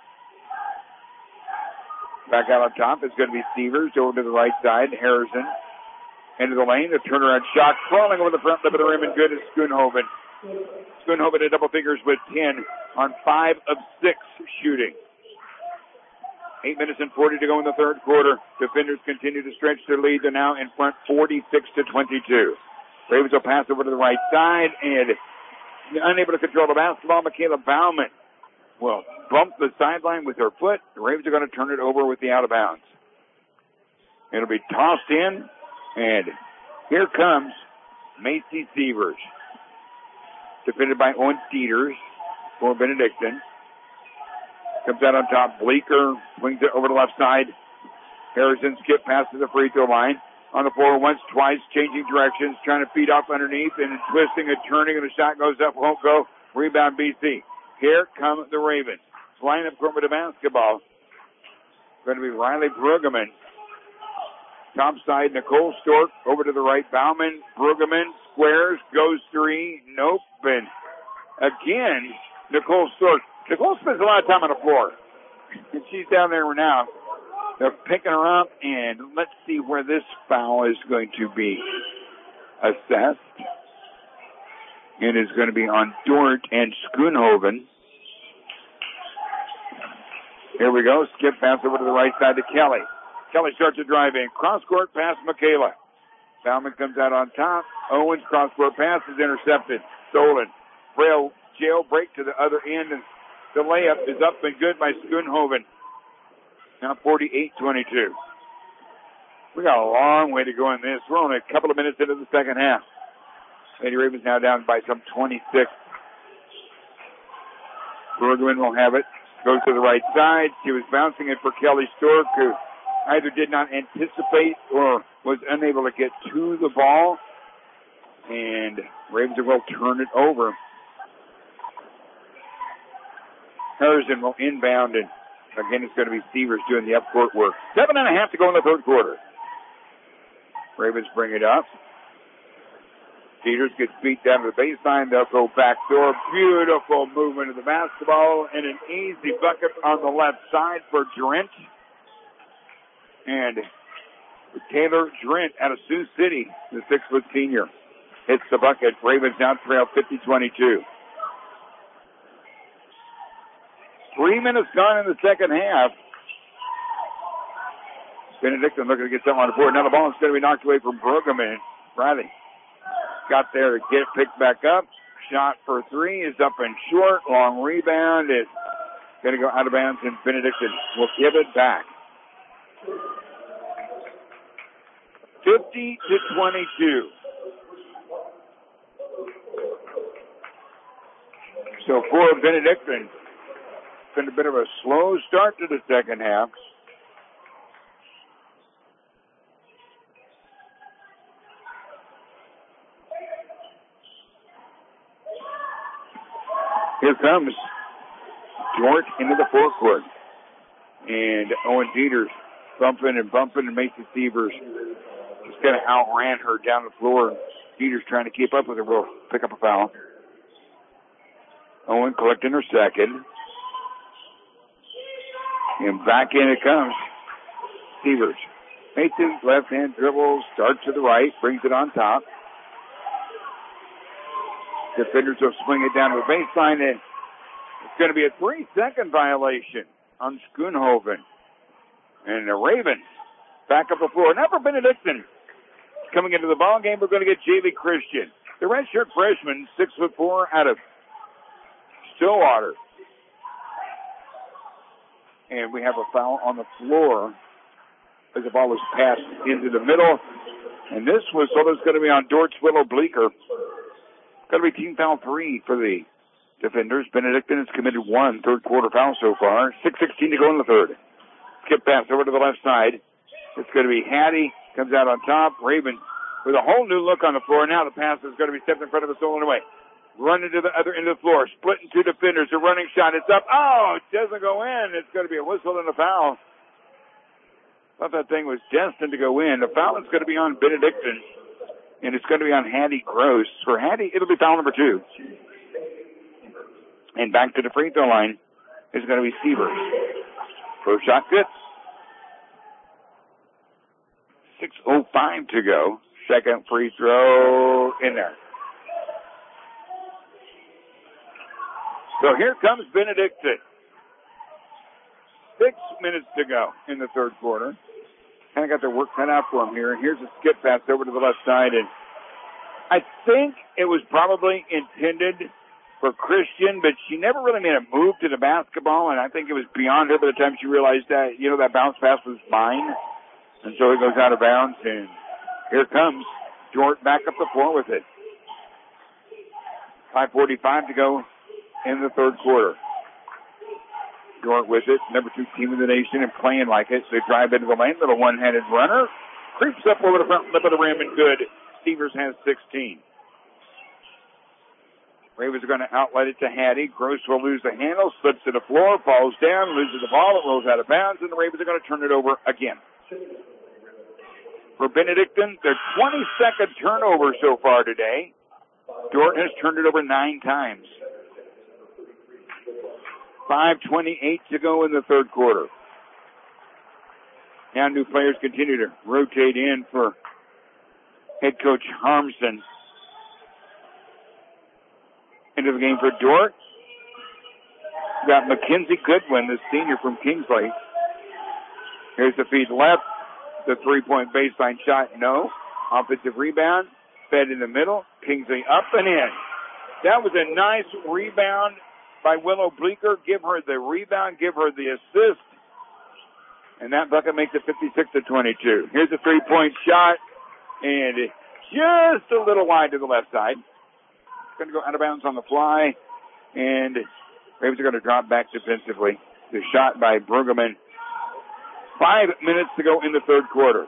Back out on top is going to be Sievers over to the right side. Harrison into the lane. The turnaround shot crawling over the front lip of the rim and good is Schoonhoven. Schoonhoven in double figures with 10 on 5 of 6 shooting. 8 minutes and 40 to go in the third quarter. Defenders continue to stretch their lead. They're now in front 46-22. Ravens will pass over to the right side and unable to control the basketball. Michaela Bauman will bump the sideline with her foot. The Ravens are going to turn it over with the out of bounds. It'll be tossed in, and here comes Macy Sievers. Defended by Owen Dieters for Benedictine. Comes out on top. Bleeker swings it over the left side. Harrison skip past to the free throw line. On the floor once, twice, changing directions, trying to feed off underneath and twisting and turning, and the shot goes up, won't go. Rebound BC. Here come the Ravens. Flying up court with the basketball. Going to be Riley Brueggemann. Top side, Nicole Stork over to the right. Bauman, Brueggemann, squares, goes three, nope. And again, Nicole Stork. Nicole spends a lot of time on the floor. And she's down there now. They're picking her up, and let's see where this foul is going to be assessed. It is going to be on Dort and Schoonhoven. Here we go. Skip pass over to the right side to Kelly. Kelly starts to drive in. Cross-court pass, Michaela. Bauman comes out on top. Owens' cross-court pass is intercepted. Stolen. Frail jailbreak to the other end, and the layup is up and good by Schoonhoven. Now 48-22. We got a long way to go in this. We're only a couple of minutes into the second half. Lady Ravens now down by some 26. Brueggemann will have it. Goes to the right side. She was bouncing it for Kelly Stork, who either did not anticipate or was unable to get to the ball. And Ravens will turn it over. Harrison will inbound, and again it's going to be Sievers doing the up-court work. 7.5 to go in the third quarter. Ravens bring it up. Peters gets beat down to the baseline. They'll go backdoor. Beautiful movement of the basketball and an easy bucket on the left side for Drent. And Taylor Drent out of Sioux City, the 6-foot senior, hits the bucket. Ravens now trail 50-22. 3 minutes gone in the second half. Benedictine looking to get something on the board. Now the ball is going to be knocked away from Brueggemann. Riley got there to get it picked back up. Shot for three is up and short. Long rebound is going to go out of bounds, and Benedictine will give it back. 50-22. So for Benedictine, it's been a bit of a slow start to the second half. Here comes Dort into the forecourt. And Owen Dieters bumping and Mason Sievers just kind of outran her down the floor. Dieters trying to keep up with her. Will pick up a foul. Owen collecting her second. And back in it comes Sievers. Mason, left-hand dribble, starts to the right, brings it on top. Defenders will swing it down to the baseline, and it's going to be a 3-second violation on Schoonhoven. And the Ravens back up the floor. Now for Benedictine. Coming into the ball game, we're going to get Jaylee Christian, the redshirt freshman, 6'4", out of Stillwater. And we have a foul on the floor as the ball was passed into the middle. And this whistle is going to be on Dort Swillow Bleeker. Going to be team foul 3 for the defenders. Benedictine has committed 1 third quarter foul so far. 6:16 to go in the third. Skip pass over to the left side. It's going to be Hattie. Comes out on top. Ravens with a whole new look on the floor. Now the pass is going to be stepped in front of us, stolen away. Running to the other end of the floor. Splitting two defenders. A running shot. It's up. Oh, it doesn't go in. It's going to be a whistle and a foul. Thought that thing was destined to go in. The foul is going to be on Benedictine. And it's going to be on Hattie Gross. For Hattie, it'll be foul number 2. And back to the free throw line is going to be Sievers. First shot good. 6:05 to go. Second free throw in there. So here comes Benedictine. minutes to go in the third quarter. Kind of got their work cut out for them here. And here's a skip pass over to the left side. And I think it was probably intended for Christian, but she never really made a move to the basketball. And I think it was beyond her by the time she realized that, that bounce pass was mine. And so it goes out of bounds. And here comes Dort back up the floor with it. 5:45 to go in the third quarter. Dort with it, number 2 team in the nation and playing like it. So they drive into the lane, little one-handed runner. Creeps up over the front lip of the rim and good. Stevers has 16. Ravens are going to outlet it to Hattie. Gross will lose the handle, slips to the floor, falls down, loses the ball, it rolls out of bounds, and the Ravens are going to turn it over again. For Benedictine, their 22nd turnover so far today. Dort has turned it over 9 times. 5:28 to go in the third quarter. Now new players continue to rotate in for head coach Harmson. Into the game for Dort. Got Mackenzie Goodwin, the senior from Kingsley. Here's the feed left. The three-point baseline shot, no. Offensive rebound. Fed in the middle. Kingsley up and in. That was a nice rebound by Willow Bleeker. Give her the rebound. Give her the assist. And that bucket makes it 56-22. Here's a three-point shot. And just a little wide to the left side. It's going to go out of bounds on the fly. And Ravens are going to drop back defensively. The shot by Brueggemann. 5 minutes to go in the third quarter.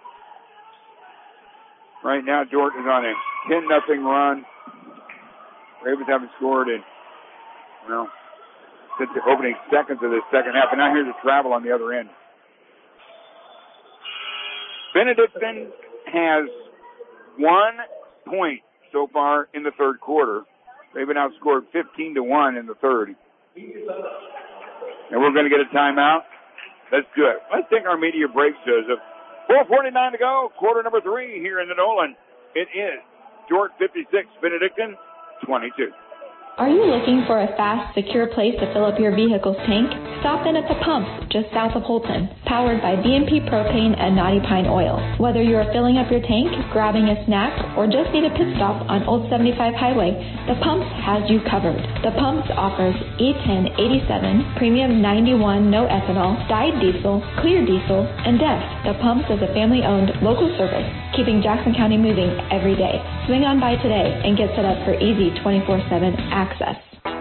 Right now, Dort is on a 10-0 run. Ravens haven't scored in, since the opening seconds of the second half. And now here's a travel on the other end. Benedictine has 1 point so far in the third quarter. They've been outscored 15-1 in the third. And we're going to get a timeout. Let's do it. Let's take our media break, Joseph. 4:49 to go, quarter number 3 here in the Nolan. It is Dort 56, Benedictine 22. Are you looking for a fast, secure place to fill up your vehicle's tank? Stop in at the pumps just south of Holton, powered by BMP Propane and Knotty Pine Oil. Whether you are filling up your tank, grabbing a snack, or just need a pit stop on Old 75 Highway, the Pumps has you covered. The Pumps offers E10 87, Premium 91 no ethanol, dyed diesel, clear diesel, and DEF. The Pumps is a family-owned local service, keeping Jackson County moving every day. Swing on by today and get set up for easy 24/7 access.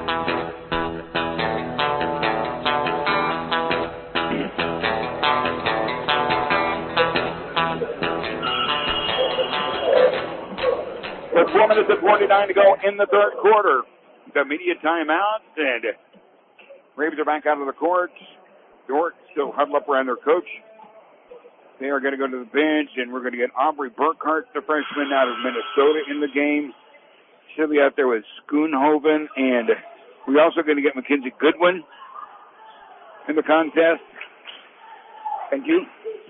With 4 minutes and 49 to go in the third quarter. The media timeout, and Ravens are back out of the court. Dort still huddled up around their coach. They are going to go to the bench, and we're going to get Aubrey Burkhart, the freshman out of Minnesota, in the game. She'll be out there with Schoonhoven, and we're also going to get Mackenzie Goodwin in the contest. Thank you.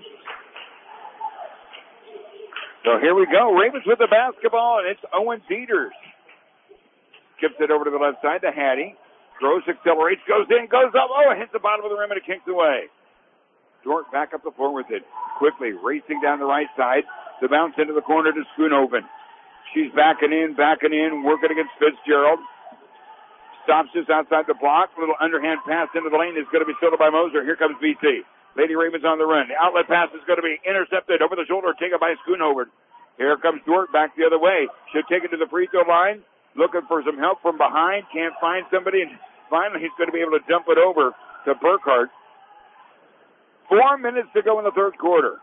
So here we go. Ravens with the basketball, and it's Owen Dieters. Skips it over to the left side to Hattie. Gross accelerates, goes in, goes up. Oh, it hits the bottom of the rim, and it kicks away. Dort back up the floor with it. Quickly racing down the right side. The bounce into the corner to Schoonhoven. She's backing in, working against Fitzgerald. Stops just outside the block. Little underhand pass into the lane is going to be filled by Moser. Here comes BC. Lady Ravens on the run. The outlet pass is going to be intercepted over the shoulder, taken by Schoonhoven. Here comes Dort back the other way. Should take it to the free throw line. Looking for some help from behind. Can't find somebody. And finally, he's going to be able to dump it over to Burkhart. 4 minutes to go in the third quarter.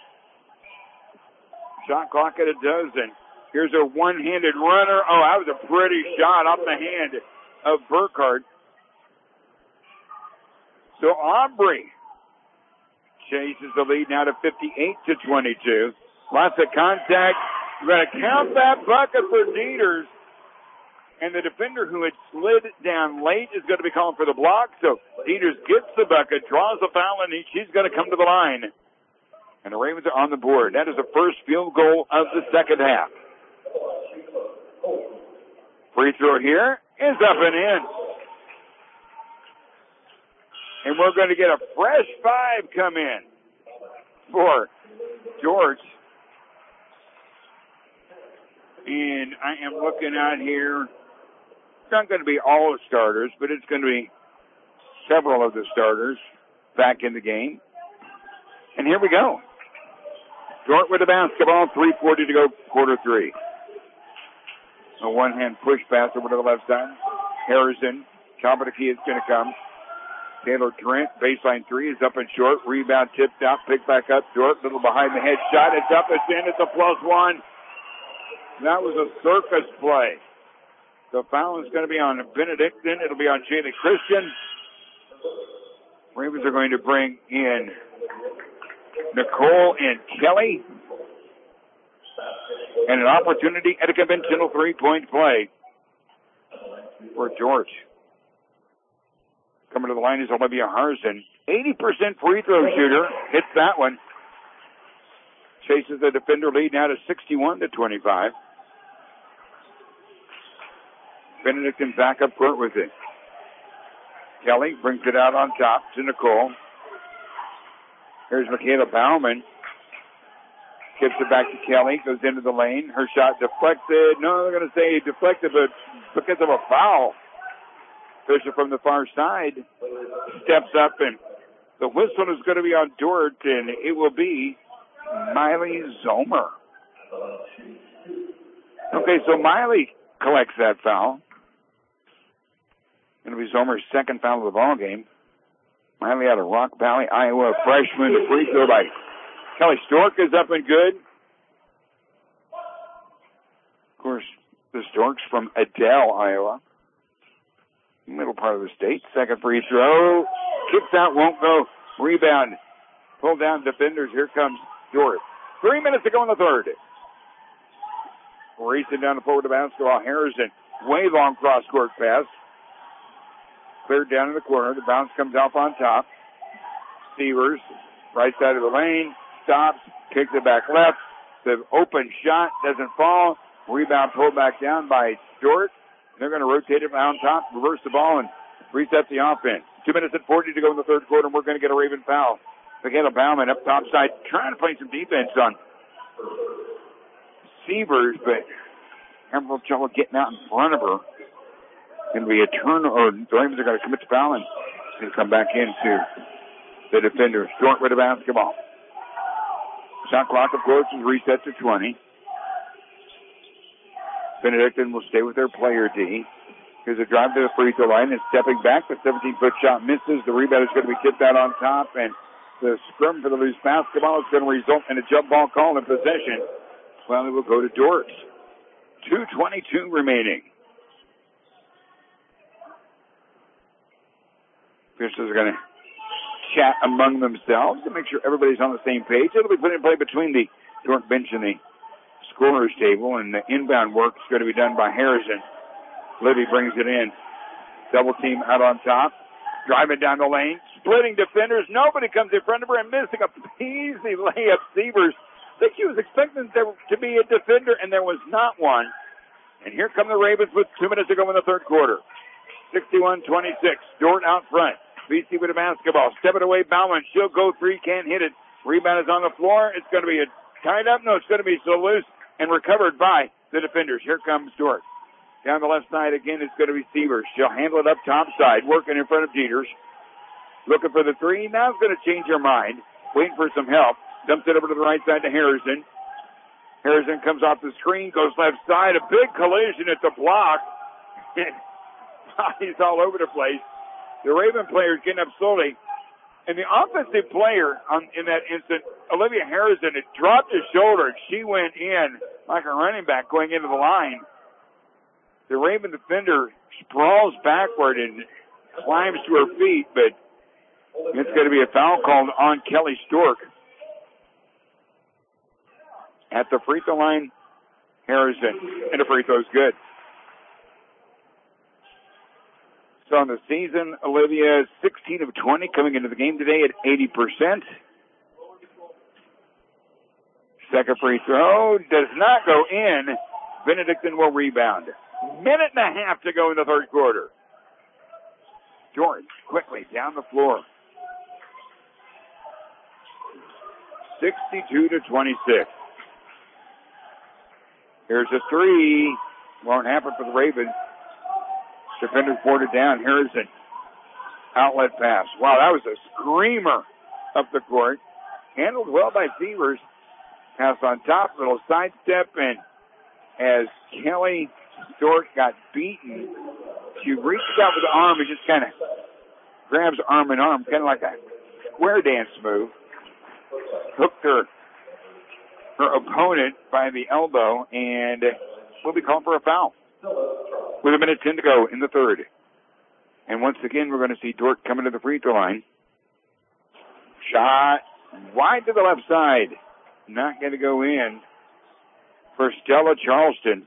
Shot clock at a dozen. Here's a one-handed runner. Oh, that was a pretty shot off the hand of Burkhart. So Aubrey chases the lead now to 58-22. Lots of contact. We're going to count that bucket for Dieters. And the defender who had slid down late is going to be calling for the block. So Dieters gets the bucket, draws the foul, and she's going to come to the line. And the Ravens are on the board. That is the first field goal of the second half. Free throw here is up and in. And we're going to get a fresh 5 come in for George. And I am looking out here. It's not going to be all the starters, but it's going to be several of the starters back in the game. And here we go. Dort with the basketball, 3:40 to go, quarter 3. A one-hand push pass over to the left side. Harrison, top of the key is going to come. Taylor Trent, baseline 3 is up and short. Rebound tipped out, picked back up. Dort, little behind the head shot. It's up, it's in, it's a +1. That was a circus play. The foul is going to be on Benedictine. It'll be on Jaylee Christian. Ravens are going to bring in Nicole and Kelly. And an opportunity at a conventional 3-point play for George. Coming to the line is Olivia Harrison. 80% free throw shooter. Hits that one. Chases the defender lead now to 61-25. Benedictine back up court with it. Kelly brings it out on top to Nicole. Here's Michaela Bauman. Gives it back to Kelly. Goes into the lane. Her shot deflected. No, they're going to say deflected, but because of a foul. Fisher from the far side steps up, and the whistle is going to be on Dort, and it will be Miley Zomer. Okay, so Miley collects that foul. It'll be Zomer's second foul of the ball game. Miley out of Rock Valley, Iowa, freshman. The free throw by Kelly Stork is up and good. Of course, the Stork's from Adele, Iowa. Middle part of the state. Second free throw. Kicks out, won't go. Rebound. Pull down defenders. Here comes Dort. 3 minutes to go in the third. Racing down the floor with the basketball. Harrison. Way long cross-court pass. Cleared down in the corner. The bounce comes off on top. Severs. Right side of the lane. Stops. Kicks it back left. The open shot doesn't fall. Rebound pulled back down by Dort. They're going to rotate it on top, reverse the ball, and reset the offense. 2 minutes and 40 to go in the third quarter, and we're going to get a Raven foul. Michaela Bauman up top side, trying to play some defense on Severs, but having a little trouble getting out in front of her. Going to be a turn, or the Ravens are going to commit the foul and come back into the defenders. Dort with the basketball. Shot clock, of course, is reset to 20. Benedictine will stay with their player D. Here's a drive to the free throw line and stepping back. The 17-foot shot misses. The rebound is going to be tipped out on top, and the scrum for the loose basketball is going to result in a jump ball call in possession. Well, it will go to Dort. 2:22 remaining. Officials are going to chat among themselves to make sure everybody's on the same page. It'll be put in play between the Dort bench and the scorer's table, and the inbound work is going to be done by Harrison. Libby brings it in. Double team out on top. Driving down the lane. Splitting defenders. Nobody comes in front of her and missing a easy layup. Severs. I think she was expecting there to be a defender, and there was not one. And here come the Ravens with 2 minutes to go in the third quarter. 61-26. Dort out front. BC with the basketball. Step it away. Bauman. She'll go three. Can't hit it. Rebound is on the floor. It's going to be tied up. No, it's going to be so loose and recovered by the defenders. Here comes Dort. Down the left side again, it's going to be Severs. She'll handle it up top side, working in front of Jeters. Looking for the three. Now it's going to change her mind. Waiting for some help. Dumps it over to the right side to Harrison. Harrison comes off the screen, goes left side. A big collision at the block. He's all over the place. The Raven player's getting up slowly. And the offensive player in that instant, Olivia Harrison, had dropped his shoulder, and she went in like a running back going into the line. The Raven defender sprawls backward and climbs to her feet, but it's going to be a foul called on Kelly Stork. At the free throw line, Harrison, and the free throw's good. So on the season, Olivia is 16 of 20 coming into the game today at 80%. Second free throw does not go in. Benedictine will rebound. Minute and a half to go in the third quarter. George quickly down the floor. 62-26. Here's a three. Won't happen for the Ravens. Defenders boarded down. Harrison. Outlet pass. Wow, that was a screamer up the court. Handled well by Severs. Pass on top. Little sidestep. And as Kelly Stork got beaten, she reached out with the arm and just kind of grabs arm in arm, kind of like a square dance move. Hooked her opponent by the elbow, and will be called for a foul. With 1:10 to go in the third. And once again, we're going to see Dork coming to the free throw line. Shot wide to the left side. Not going to go in for Stella Charleston.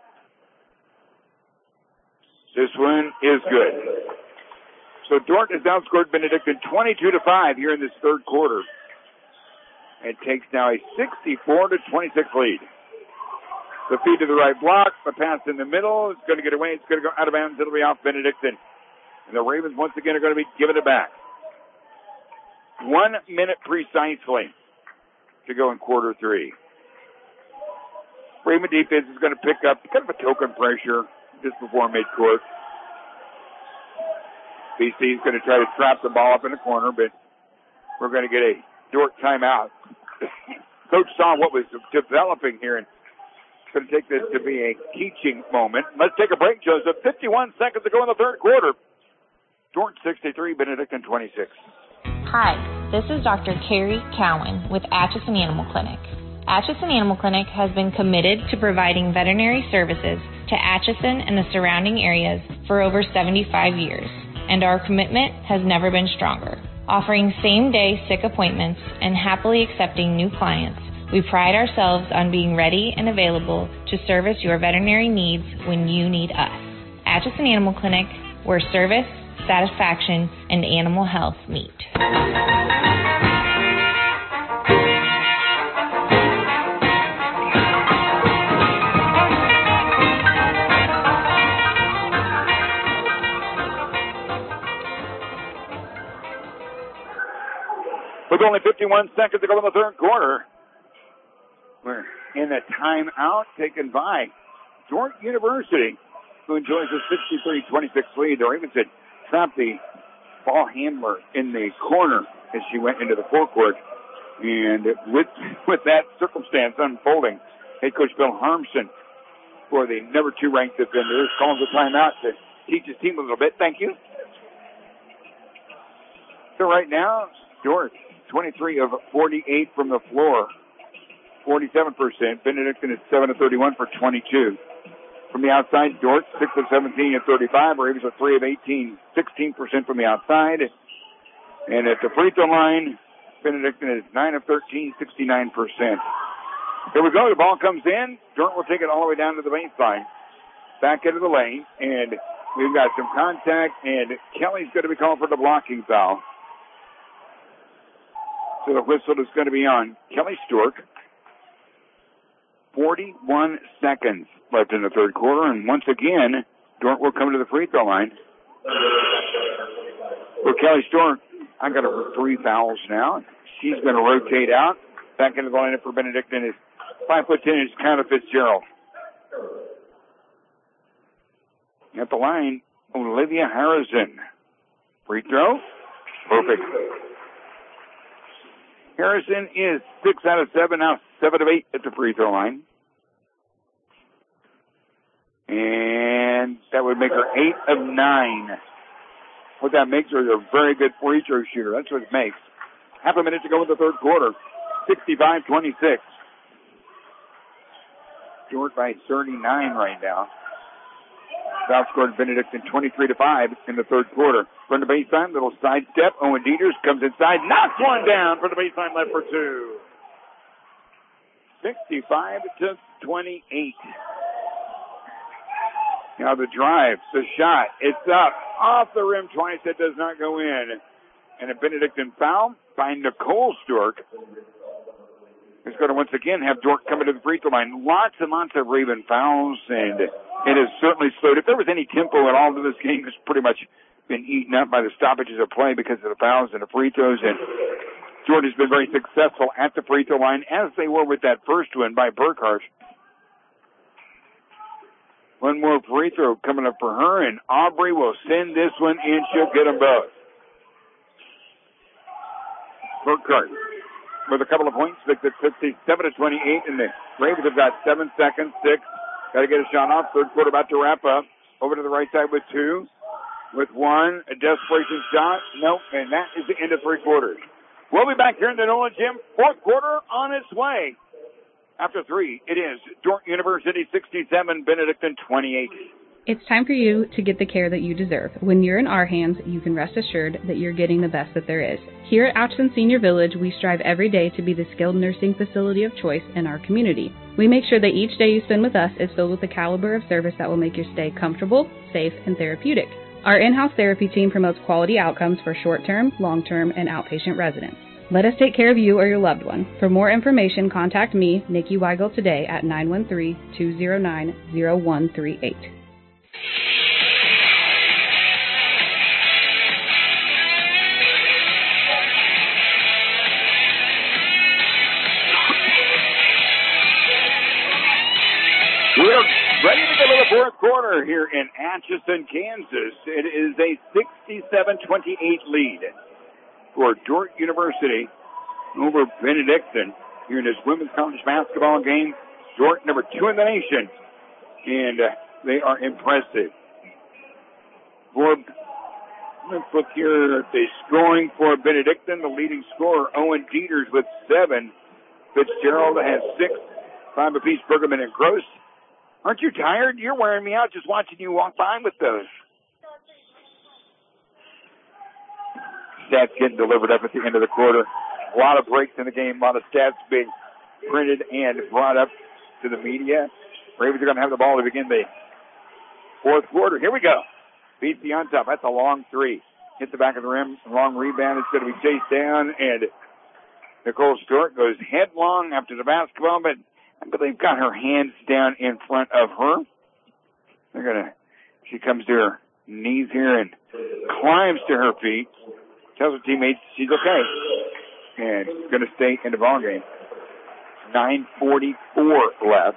This one is good. So Dork has outscored Benedictine 22-5 here in this third quarter. It takes now a 64-26 lead. The feed to the right block, the pass in the middle. It's going to get away. It's going to go out of bounds. It'll be off Benedictine. And the Ravens once again are going to be giving it back. 1 minute precisely to go in quarter three. Raven defense is going to pick up kind of a token pressure just before midcourt. BC is going to try to trap the ball up in the corner, but we're going to get a Dork timeout. Coach saw what was developing here and going to take this to be a teaching moment. Let's take a break, Joseph. 51 seconds to go in the third quarter. Dork 63, Benedictine 26. Hi, this is Dr. Carrie Cowan with Atchison Animal Clinic. Atchison Animal Clinic has been committed to providing veterinary services to Atchison and the surrounding areas for over 75 years, and our commitment has never been stronger. Offering same-day sick appointments and happily accepting new clients, we pride ourselves on being ready and available to service your veterinary needs when you need us. Atchison Animal Clinic, where service, satisfaction, and animal health meet. With only 51 seconds to go in the third quarter, we're in a timeout taken by Dork University, who enjoys a 63-26 lead. The Ravens had trapped the ball handler in the corner as she went into the forecourt. And with that circumstance unfolding, head coach Bill Harmson, for the number 2 ranked defenders, calls a timeout to teach his team a little bit. Thank you. So right now, Dork, 23 of 48 from the floor, 47%. Benedictine is 7 of 31 for 22. From the outside, Dork, 6 of 17 at 35. Ravens are 3 of 18, 16% from the outside. And at the free throw line, Benedictine is 9 of 13, 69%. Here we go. The ball comes in. Dork will take it all the way down to the baseline. Back into the lane. And we've got some contact. And Kelly's going to be called for the blocking foul. So the whistle is going to be on Kelly Stork. 41 seconds left in the third quarter. And once again, Dork will come to the free throw line. For Kelly Stork, I got her 3 fouls now. She's going to rotate out. Back into the lineup for Benedictine is 5'10" is Connor Fitzgerald. At the line, Olivia Harrison. Free throw. Perfect. Harrison is 6 out of 7, now 7 of 8 at the free throw line. And that would make her 8 of 9. What that makes her is a very good free throw shooter. That's what it makes. Half a minute to go in the third quarter. 65-26. Short by 39 right now. Outscored Benedictine 23-5 in the third quarter. From the baseline, little side step. Owen Dieters comes inside, knocks one down from the baseline, left for 2. 65-28. Now the drive, the shot, it's up off the rim twice. It does not go in. And a Benedictine foul by Nicole Stork is going to once again have Dork coming to the free throw line. Lots and lots of Raven fouls, and it has certainly slowed. If there was any tempo at all to this game, it's pretty much been eaten up by the stoppages of play because of the fouls and the free throws. And Jordan has been very successful at the free throw line, as they were with that first win by Burkhart. One more free throw coming up for her, and Aubrey will send this one in. She'll get them both. Burkhart with a couple of points, makes it 57-28, and the Ravens have got 7 seconds, 6. Got to get a shot off. Third quarter about to wrap up. Over to the right side with 2. With 1, a desperation shot. Nope, and that is the end of 3 quarters. We'll be back here in the Nolan Gym. Fourth quarter on its way. After 3, it is Dordt University 67, Benedictine 28. It's time for you to get the care that you deserve. When you're in our hands, you can rest assured that you're getting the best that there is. Here at Atchison Senior Village, we strive every day to be the skilled nursing facility of choice in our community. We make sure that each day you spend with us is filled with the caliber of service that will make your stay comfortable, safe, and therapeutic. Our in-house therapy team promotes quality outcomes for short-term, long-term, and outpatient residents. Let us take care of you or your loved one. For more information, contact me, Nikki Weigel, today at 913-209-0138. We're ready to go to the fourth quarter here in Atchison, Kansas. It is a 67-28 lead for Dordt University over Benedictine here in this women's college basketball game. Dordt number 2 in the nation, and they are impressive. Let's look here at the scoring for Benedictine. The leading scorer, Owen Dieters, with 7. Fitzgerald has 6, 5 apiece, Bergerman and Gross. Aren't you tired? You're wearing me out just watching you walk by with those. Stats getting delivered up at the end of the quarter. A lot of breaks in the game, a lot of stats being printed and brought up to the media. Ravens are going to have the ball to begin the fourth quarter. Here we go. BC on top. That's a long 3. Hit the back of the rim. Long rebound. It's going to be chased down, and Nicole Stewart goes headlong after the basketball, but I believe got her hands down in front of her. She comes to her knees here and climbs to her feet. Tells her teammates she's okay. And going to stay in the ball game. 9:44 left.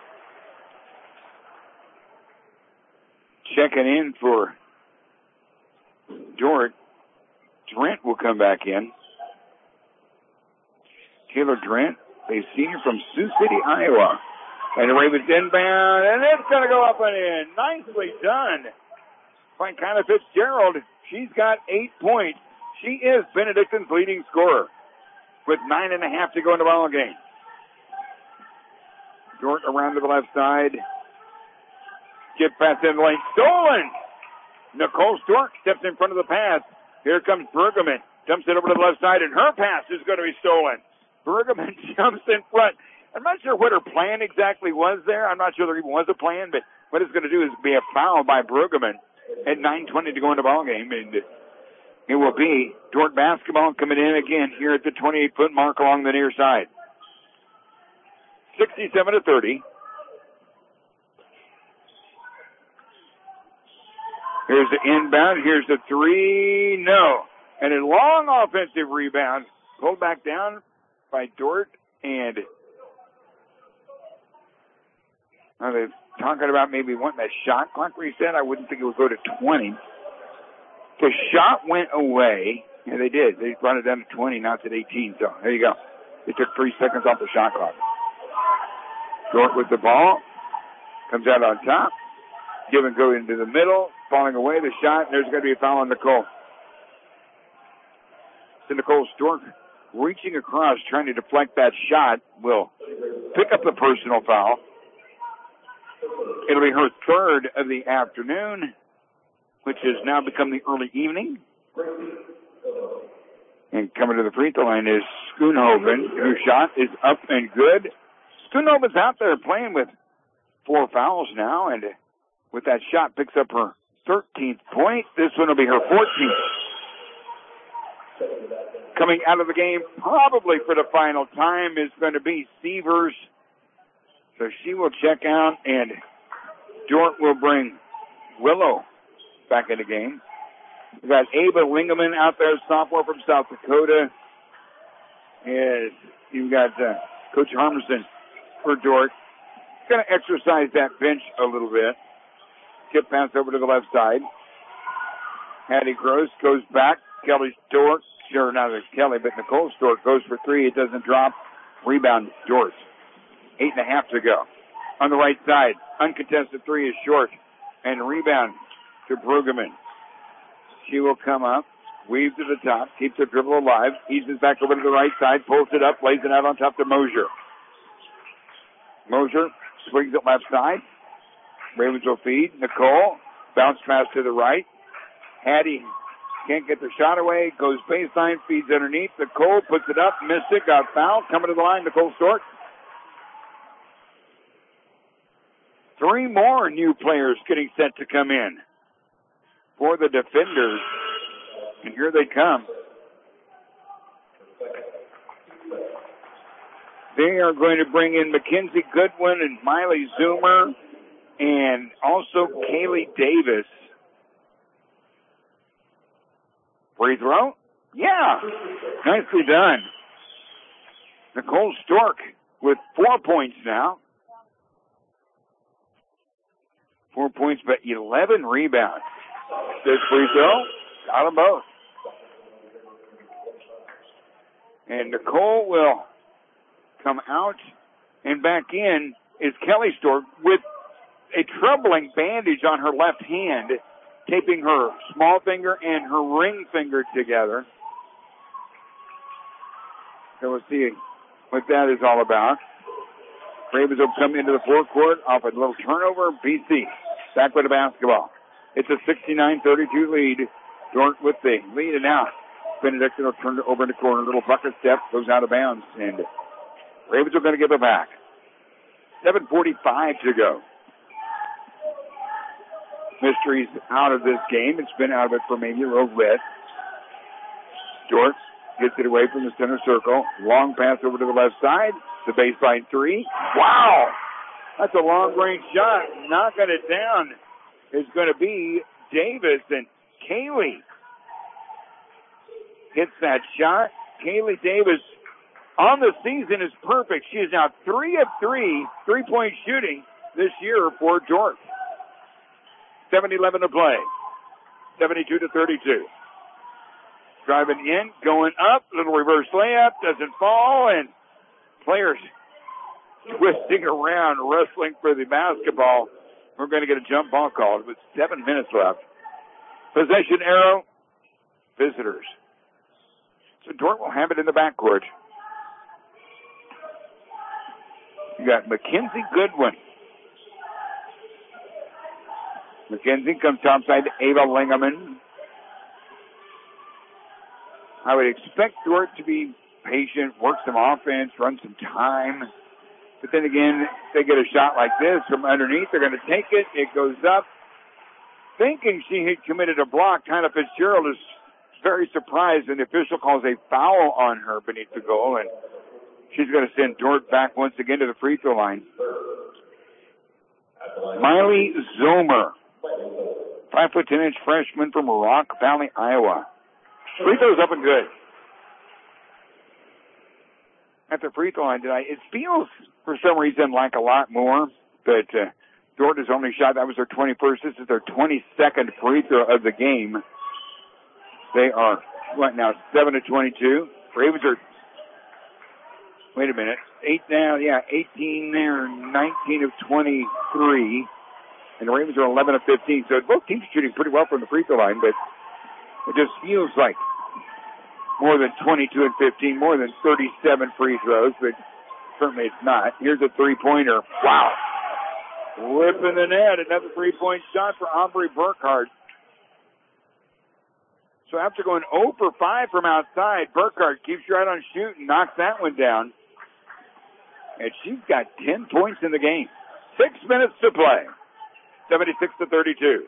Checking in for Dordt. Drent will come back in. Taylor Drent, a senior from Sioux City, Iowa. And the Ravens inbound, and it's going to go up and in. Nicely done by Kyla Fitzgerald. She's got 8 points. She is Benedictine's leading scorer with 9.5 to go in the ball game. Dordt around to the left side. Get past in the lane. Stolen! Nicole Stork steps in front of the pass. Here comes Bergerman. Dumps it over to the left side, and her pass is going to be stolen. Bergerman jumps in front. I'm not sure what her plan exactly was there. I'm not sure there even was a plan, but what it's going to do is be a foul by Bergerman at 9:20 to go in the ball game. And it will be Dordt basketball coming in again here at the 28-foot mark along the near side. 67-30. Here's the inbound. Here's the 3. No. And a long offensive rebound. Pulled back down by Dordt. And they're talking about maybe wanting a shot clock reset. I wouldn't think it would go to 20. The shot went away. Yeah, they did. They brought it down to 20. Now it's at 18. So there you go. They took 3 seconds off the shot clock. Dordt with the ball. Comes out on top. Give and go into the middle. Falling away the shot. There's going to be a foul on Nicole. So Nicole Stork reaching across, trying to deflect that shot, will pick up the personal foul. It'll be her third of the afternoon, which has now become the early evening. And coming to the free throw line is Schoonhoven, whose shot is up and good. Schoonhoven's out there playing with 4 fouls now, and with that shot picks up her 13th point. This one will be her 14th. Coming out of the game probably for the final time is going to be Severs. So she will check out, and Dordt will bring Willow back in the game. We've got Ava Lingeman out there, sophomore from South Dakota. is you've got Coach Harmison for Dordt. Going to exercise that bench a little bit. Tip pass over to the left side. Hattie Gross goes back. Kelly Stork, sure not Kelly, but Nicole Stork goes for three. It doesn't drop. Rebound, Dordt. 8.5 to go. On the right side, uncontested three is short. And rebound to Brueggemann. She will come up, weave to the top, keeps the dribble alive, eases back over to the right side, pulls it up, lays it out on top to Mosier. Mosier swings it left side. Ravens will feed. Nicole, bounce pass to the right. Hattie can't get the shot away, goes baseline, feeds underneath. Nicole puts it up, missed it, got fouled. Coming to the line, Nicole Stork. Three more new players getting set to come in for the defenders. And here they come. They are going to bring in Mackenzie Goodwin and Miley Zoomer and also Kaylee Davis. Free throw? Yeah. Nicely done. Nicole Stork with 4 points now. 4 points, but 11 rebounds. This free throw, got them both. And Nicole will come out, and back in is Kelly Stork with a troubling bandage on her left hand, taping her small finger and her ring finger together. So we'll see what that is all about. Ravens will come into the forecourt off a little turnover. BC back with the basketball. It's a 69-32 lead. Dordt with the lead, and now Benedictine will turn it over in the corner. Little bucket step goes out of bounds, and Ravens are going to give it back. 7:45 to go. Mystery's out of this game. It's been out of it for maybe a little bit. Dordt gets it away from the center circle. Long pass over to the left side. The baseline three. Wow! That's a long-range shot. Knocking it down is going to be Davis, and Kaylee hits that shot. Kaylee Davis on the season is perfect. She is now 3 of 3 3-point shooting this year for Dordt. 7:11 to play. 72-32. Driving in, going up, little reverse layup, doesn't fall, and players twisting around, wrestling for the basketball. We're going to get a jump ball called with 7 minutes left. Possession arrow, visitors. So Dordt will have it in the backcourt. You got Mackenzie Goodwin. Mackenzie comes topside to Ava Lingaman. I would expect Dordt to be patient, work some offense, run some time. But then again, they get a shot like this from underneath. They're going to take it. It goes up. Thinking she had committed a block, Tyler Fitzgerald is very surprised, and the official calls a foul on her beneath the goal, and she's going to send Dordt back once again to the free throw line. Miley Zomer, 5'10" freshman from Rock Valley, Iowa. Free throw's up and good. At the free throw line tonight, it feels for some reason like a lot more, but Dordt has only shot, that was their 21st. This is their 22nd free throw of the game. They are, what now, 7-22. Ravens are, wait a minute, 18 there, 19 of 23. And the Ravens are 11 of 15. So both teams are shooting pretty well from the free throw line, but it just feels like more than 22 and 15, more than 37 free throws, but certainly it's not. Here's a three-pointer. Wow. Whipping the net. Another three-point shot for Aubrey Burkhardt. So after going 0 for 5 from outside, Burkhardt keeps right on shooting, knocks that one down. And she's got 10 points in the game. 6 minutes to play. 76-32.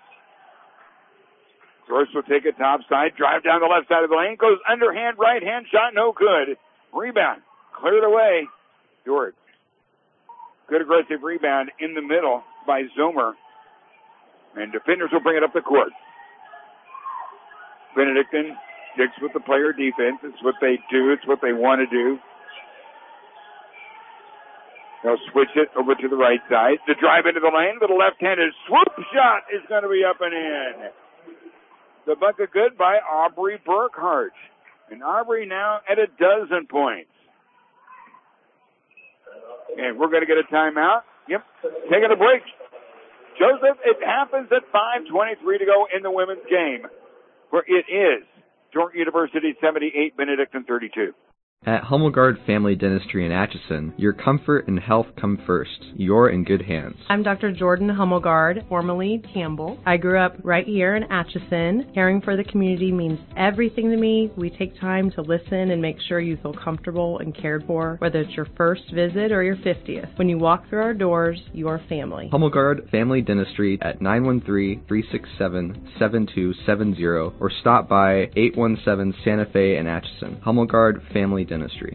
Gross will take it topside, drive down the left side of the lane, goes underhand, right hand shot, no good. Rebound, cleared away. Dordt. Good aggressive rebound in the middle by Zomer. And defenders will bring it up the court. Benedictine sticks with the player defense. It's what they do. It's what they want to do. They'll switch it over to the right side. To drive into the lane with a left-handed swoop shot is going to be up and in. The bucket good by Aubrey Burkhart. And Aubrey now at 12 points. And we're going to get a timeout. Yep, taking a break. Joseph, it happens at 5:23 to go in the women's game, where it is Dordt University 78, Benedictine 32. At Hummelgard Family Dentistry in Atchison, your comfort and health come first. You're in good hands. I'm Dr. Jordan Hummelgard, formerly Campbell. I grew up right here in Atchison. Caring for the community means everything to me. We take time to listen and make sure you feel comfortable and cared for, whether it's your first visit or your 50th. When you walk through our doors, you're family. Hummelgard Family Dentistry at 913-367-7270 or stop by 817 Santa Fe in Atchison. Hummelgard Family Dentistry.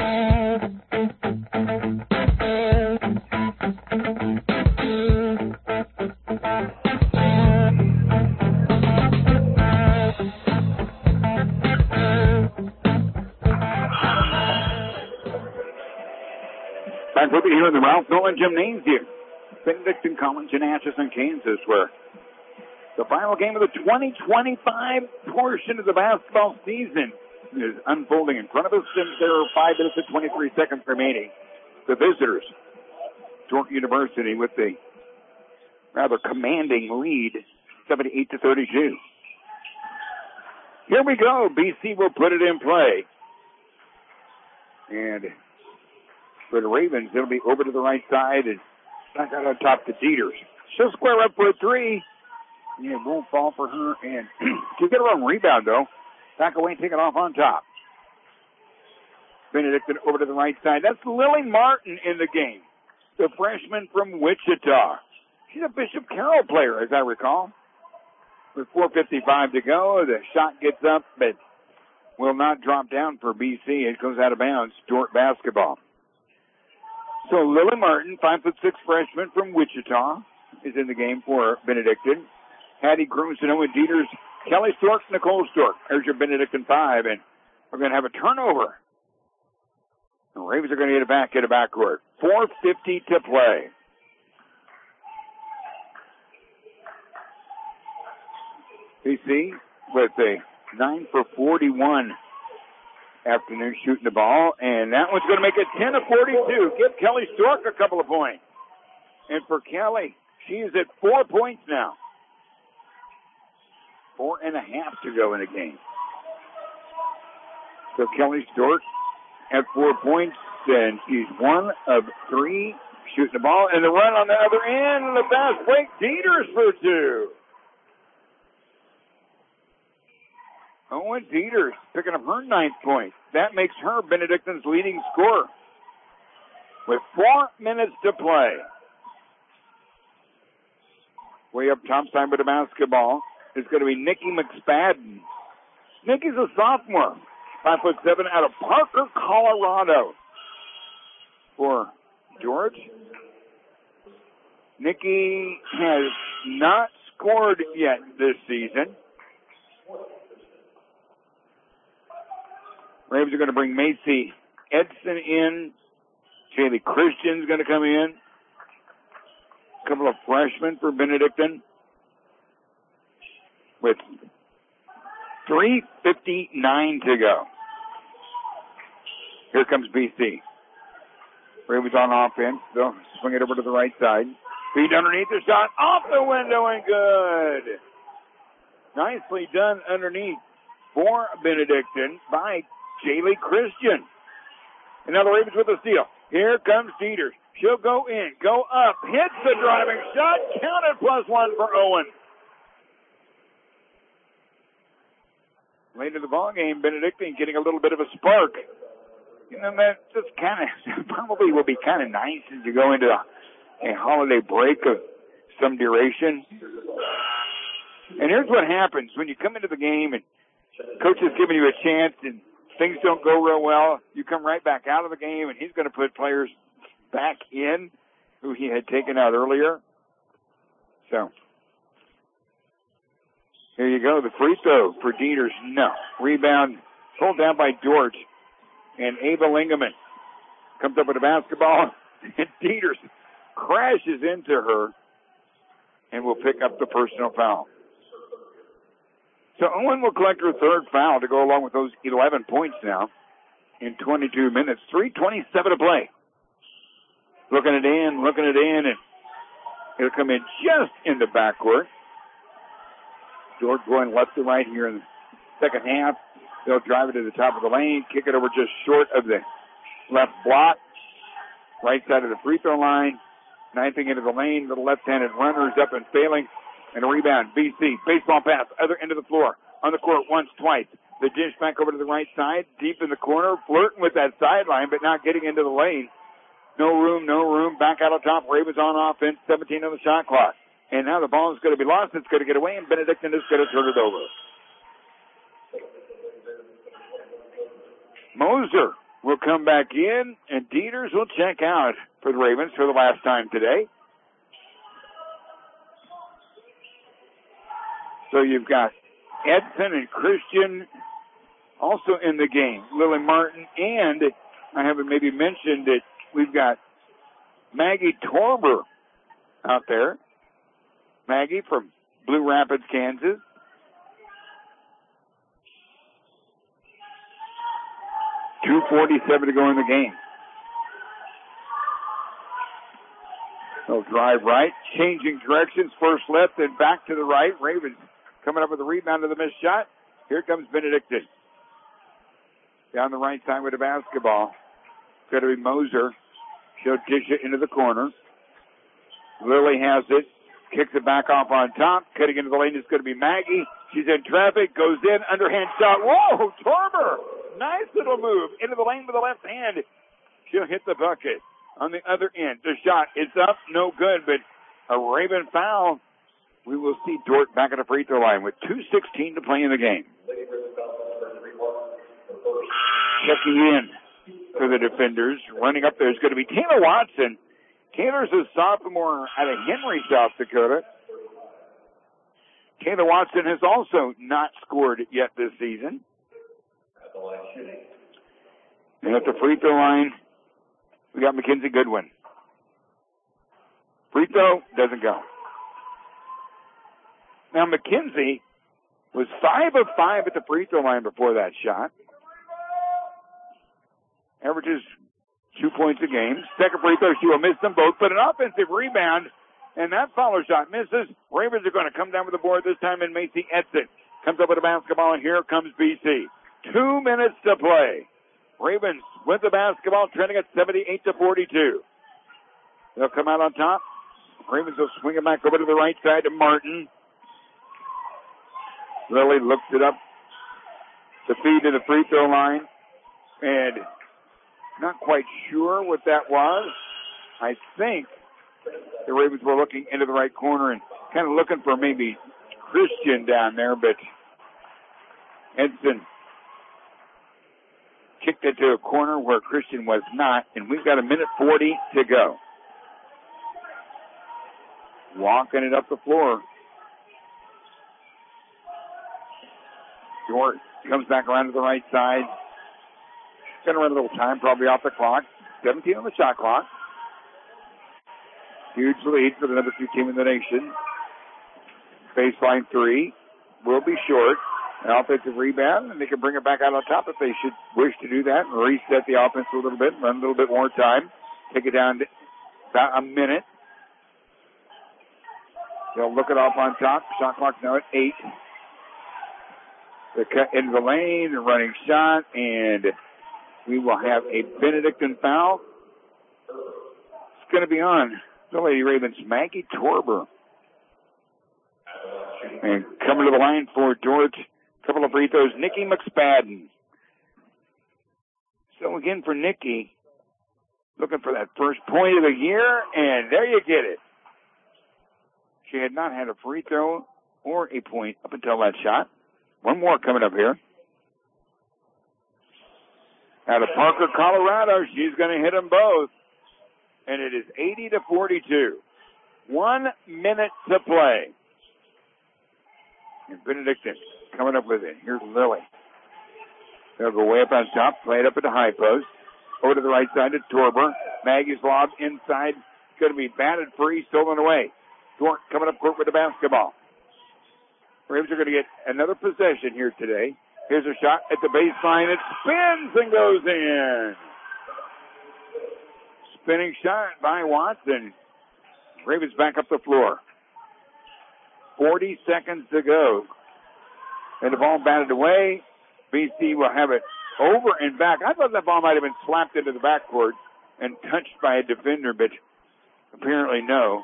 Back with you here in the Ralph Nolan Gymnasium, Benedictine College in Atchison, Kansas, where the final game of the 2025 portion of the basketball season is unfolding in front of us, and there are 5 minutes and 23 seconds remaining. The visitors, Dordt University, with a rather commanding lead, 78-32. Here we go. BC will put it in play. And for the Ravens, it'll be over to the right side and back out on top to Dieters. She'll square up for a 3. And it won't fall for her. And she'll get her own rebound, though. Back away and take it off on top. Benedictine over to the right side. That's Lily Martin in the game, the freshman from Wichita. She's a Bishop Carroll player, as I recall. With 4:55 to go, the shot gets up, but will not drop down for BC. It goes out of bounds. Dordt basketball. So Lily Martin, 5'6" freshman from Wichita, is in the game for Benedictine. Hattie Grusin, Owen Dieters, Kelly Stork, Nicole Stork. There's your Benedictine 5, and we're going to have a turnover. The Ravens are going to get it back in the backcourt. 4:50 to play. BC with a 9 for 41 afternoon shooting the ball, and that one's going to make it 10-42. Give Kelly Stork a couple of points. And for Kelly, she is at 4 points now. 4.5 to go in the game. So Kelly Stork at 4 points, and she's 1 of 3 shooting the ball. And the run on the other end, and the fast break, Dieters for 2. Owen Dieters picking up her 9th point. That makes her Benedictine's leading scorer. With 4 minutes to play. Way up top side with the basketball is going to be Nikki McSpadden. Nikki's a sophomore, 5'7", out of Parker, Colorado. For George, Nikki has not scored yet this season. Ravens are going to bring Macy Edson in. Jaylee Christian's going to come in. A couple of freshmen for Benedictine. With 3:59 to go. Here comes BC. Ravens on offense. They'll swing it over to the right side. Feed underneath the shot. Off the window and good. Nicely done underneath for Benedictine by Jaylee Christian. And now the Ravens with a steal. Here comes Dieters. She'll go in, go up, hits the driving shot, counted +1 for Owen. Late in the ball game, Benedictine getting a little bit of a spark. You know, that just kind of probably will be kind of nice as you go into a holiday break of some duration. And here's what happens when you come into the game and coach is giving you a chance and things don't go real well. You come right back out of the game, and he's going to put players back in who he had taken out earlier. So Here you go. The free throw for Dieters. No. Rebound pulled down by Dort. And Ava Lingeman comes up with a basketball. And Dieters crashes into her and will pick up the personal foul. So Owen will collect her third foul to go along with those 11 points now in 22 minutes. 3:27 to play. Looking it in, and it'll come in just in the backcourt. George going left to right here in the second half. They'll drive it to the top of the lane, kick it over just short of the left block. Right side of the free throw line. Knifing into the lane, little left-handed runners up and failing. And a rebound, BC. Baseball pass, other end of the floor. On the court once, twice. The dish back over to the right side, deep in the corner, flirting with that sideline, but not getting into the lane. No room. Back out on top. Ravens on offense. 17 on the shot clock. And now the ball is going to be lost. It's going to get away, and Benedictine is going to turn it over. Moser will come back in, and Dieters will check out for the Ravens for the last time today. So you've got Edson and Christian also in the game. Lily Martin, and I haven't maybe mentioned it, we've got Maggie Torber out there. Maggie from Blue Rapids, Kansas. .247 to go in the game. They'll drive right, changing directions, first left and back to the right. Ravens coming up with a rebound to the missed shot. Here comes Benedictine. Down the right side with the basketball. It's going to be Moser. She'll dish it into the corner. Lily has it. Kicks it back off on top. Cutting into the lane is going to be Maggie. She's in traffic. Goes in. Underhand shot. Whoa! Torber! Nice little move. Into the lane with the left hand. She'll hit the bucket. On the other end, the shot is up. No good, but a Raven foul. We will see Dort back at the free throw line with 2:16 to play in the game. Checking in for the defenders. Running up there is going to be Taylor Watson. Taylor's a sophomore out of Henry, South Dakota. Taylor Watson has also not scored yet this season. And at the free throw line, we got Mackenzie Goodwin. Free throw doesn't go. Now Mackenzie was 5 of 5 at the free throw line before that shot. Averages 2 points a game. Second free throw, she will miss them both, but an offensive rebound, and that follow shot misses. Ravens are going to come down with the board this time, and Macy Edson comes up with a basketball, and here comes BC. 2 minutes to play. Ravens with the basketball, trending at 78-42. They'll come out on top. Ravens will swing it back over to the right side to Martin. Lily looks it up to feed to the free throw line, and not quite sure what that was. I think the Ravens were looking into the right corner and kind of looking for maybe Christian down there, but Edson kicked it to a corner where Christian was not, and we've got 1:40 to go. Walking it up the floor. Dort comes back around to the right side. Going to run a little time, probably off the clock. 17 on the shot clock. Huge lead for the number 2 team in the nation. Baseline three will be short. An offensive rebound, and they can bring it back out on top if they should wish to do that and reset the offense a little bit, run a little bit more time. Take it down to about a minute. They'll look it off on top. Shot clock's now at 8. They cut into the lane, the running shot, and we will have a Benedictine foul. It's going to be on the Lady Ravens, Maggie Torber. And coming to the line for Dort, a couple of free throws, Nikki McSpadden. So again for Nikki, looking for that first point of the year, and there you get it. She had not had a free throw or a point up until that shot. One more coming up here. Out of Parker, Colorado, she's going to hit them both. And it is 80-42. 1 minute to play. And Benedictine coming up with it. Here's Lily. They'll go way up on top, play it up at the high post. Over to the right side to Torber. Maggie's lob inside. Going to be batted free, stolen away. Dort coming up court with the basketball. Braves are going to get another possession here today. Here's a shot at the baseline. It spins and goes in. Spinning shot by Watson. Ravens back up the floor. 40 seconds to go. And the ball batted away. BC will have it over and back. I thought that ball might have been slapped into the backcourt and touched by a defender, but apparently no.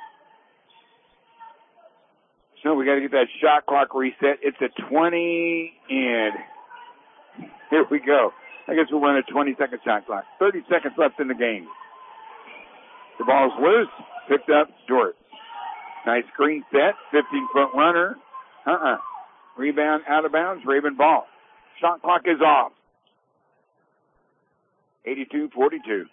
So we got to get that shot clock reset. It's a 20, and here we go. I guess we'll run a 20-second shot clock. 30 seconds left in the game. The ball's loose. Picked up Dort. Nice screen set. 15-foot runner. Rebound out of bounds. Raven ball. Shot clock is off. 82-42.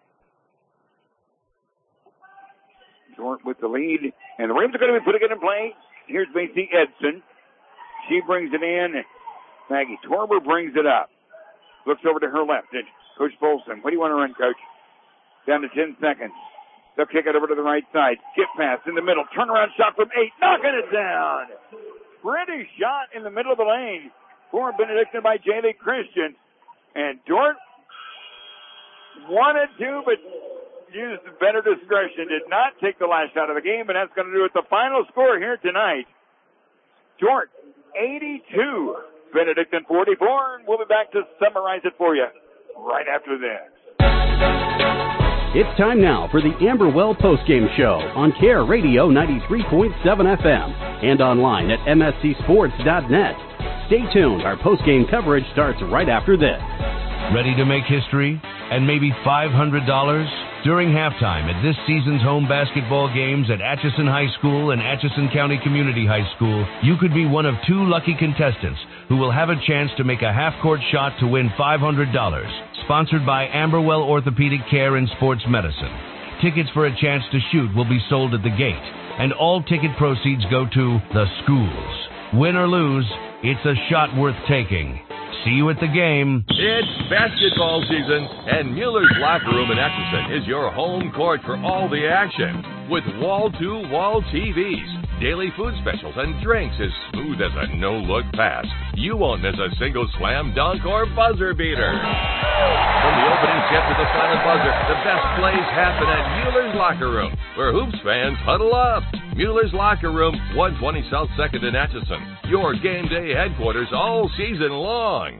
Dort with the lead. And the Ravens are going to be putting it in play. Here's Macy Edson. She brings it in. Maggie Torber brings it up. Looks over to her left. And Coach Bolson, what do you want to run, Coach? Down to 10 seconds. They'll kick it over to the right side. Skip pass in the middle. Turnaround shot from 8. Knocking it down. Pretty shot in the middle of the lane for Benedictine by J.Lee Christian. And Dort wanted to, but used better discretion. Did not take the last shot of the game, and that's going to do it. The final score here tonight. Dort 82, Benedictine 44, and we'll be back to summarize it for you right after this. It's time now for the Amberwell Postgame Show on Care Radio 93.7 FM and online at mscsports.net. Stay tuned. Our postgame coverage starts right after this. Ready to make history and maybe $500? During halftime at this season's home basketball games at Atchison High School and Atchison County Community High School, you could be one of 2 lucky contestants who will have a chance to make a half-court shot to win $500. Sponsored by Amberwell Orthopedic Care and Sports Medicine. Tickets for a chance to shoot will be sold at the gate, and all ticket proceeds go to the schools. Win or lose, it's a shot worth taking. See you at the game. It's basketball season, and Mueller's Locker Room in Atchison is your home court for all the action. With wall-to-wall TVs, daily food specials, and drinks as smooth as a no-look pass, you won't miss a single slam dunk or buzzer beater. From the opening tip to the final buzzer, the best plays happen at Mueller's Locker Room, where Hoops fans huddle up. Mueller's Locker Room, 120 South 2nd in Atchison. Your game day headquarters all season long.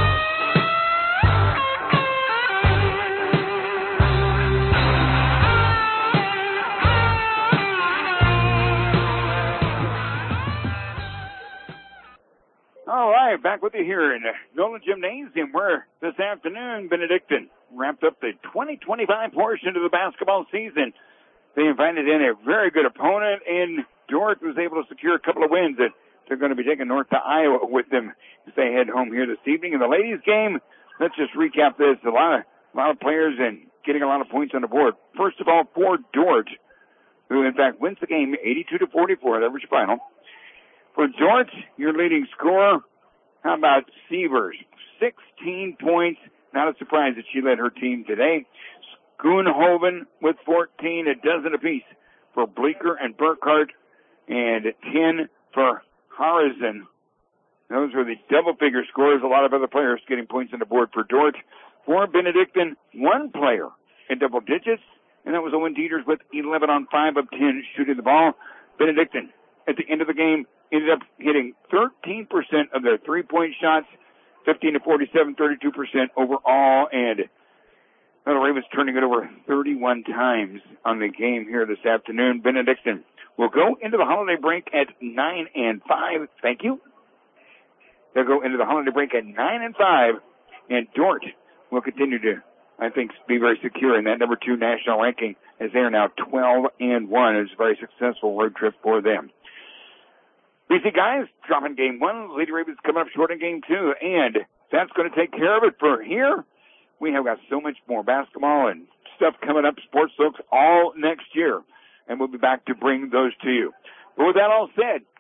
All right, back with you here in Nolan Gymnasium, where this afternoon Benedictine wrapped up the 2025 portion of the basketball season. They invited in a very good opponent, and Dort was able to secure a couple of wins that they're going to be taking north to Iowa with them as they head home here this evening. In the ladies' game, let's just recap this. A lot of players and getting a lot of points on the board. First of all, for Dort, who in fact wins the game 82-44. That was your final. For Dort, your leading scorer, how about Sievers? 16 points. Not a surprise that she led her team today. Schoonhoven with 14, a dozen apiece for Bleeker and Burkhart, and 10 for Harrison. Those were the double-figure scores. A lot of other players getting points on the board for Dort. For Benedictine, one player in double digits, and that was Owen Dieters with 11 on 5 of 10 shooting the ball. Benedictine, at the end of the game, ended up hitting 13% of their three-point shots, 15-47, 32% overall, and the Ravens turning it over 31 times on the game here this afternoon. Benedictine will go into the holiday break at 9-5. Thank you. They'll go into the holiday break at 9-5, and Dort will continue to, I think, be very secure in that number 2 national ranking as they are now 12-1. It's a very successful road trip for them. BC guys dropping game 1. Lady Ravens coming up short in game 2, and that's going to take care of it for here. We have got so much more basketball and stuff coming up, Sports Soaks, all next year, and we'll be back to bring those to you. But with that all said,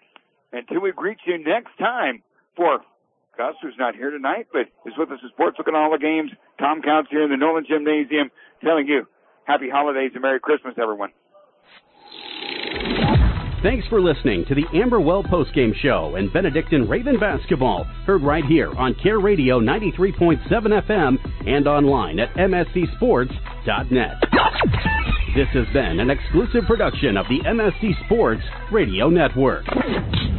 until we greet you next time for Gus, who's not here tonight, but is with us at Sports Looking at all the games. Tom Counts here in the Nolan Gymnasium telling you happy holidays and Merry Christmas, everyone. Thanks for listening to the Amber Well Postgame Show and Benedictine Raven Basketball, heard right here on Care Radio 93.7 FM and online at mscsports.net. This has been an exclusive production of the MSC Sports Radio Network.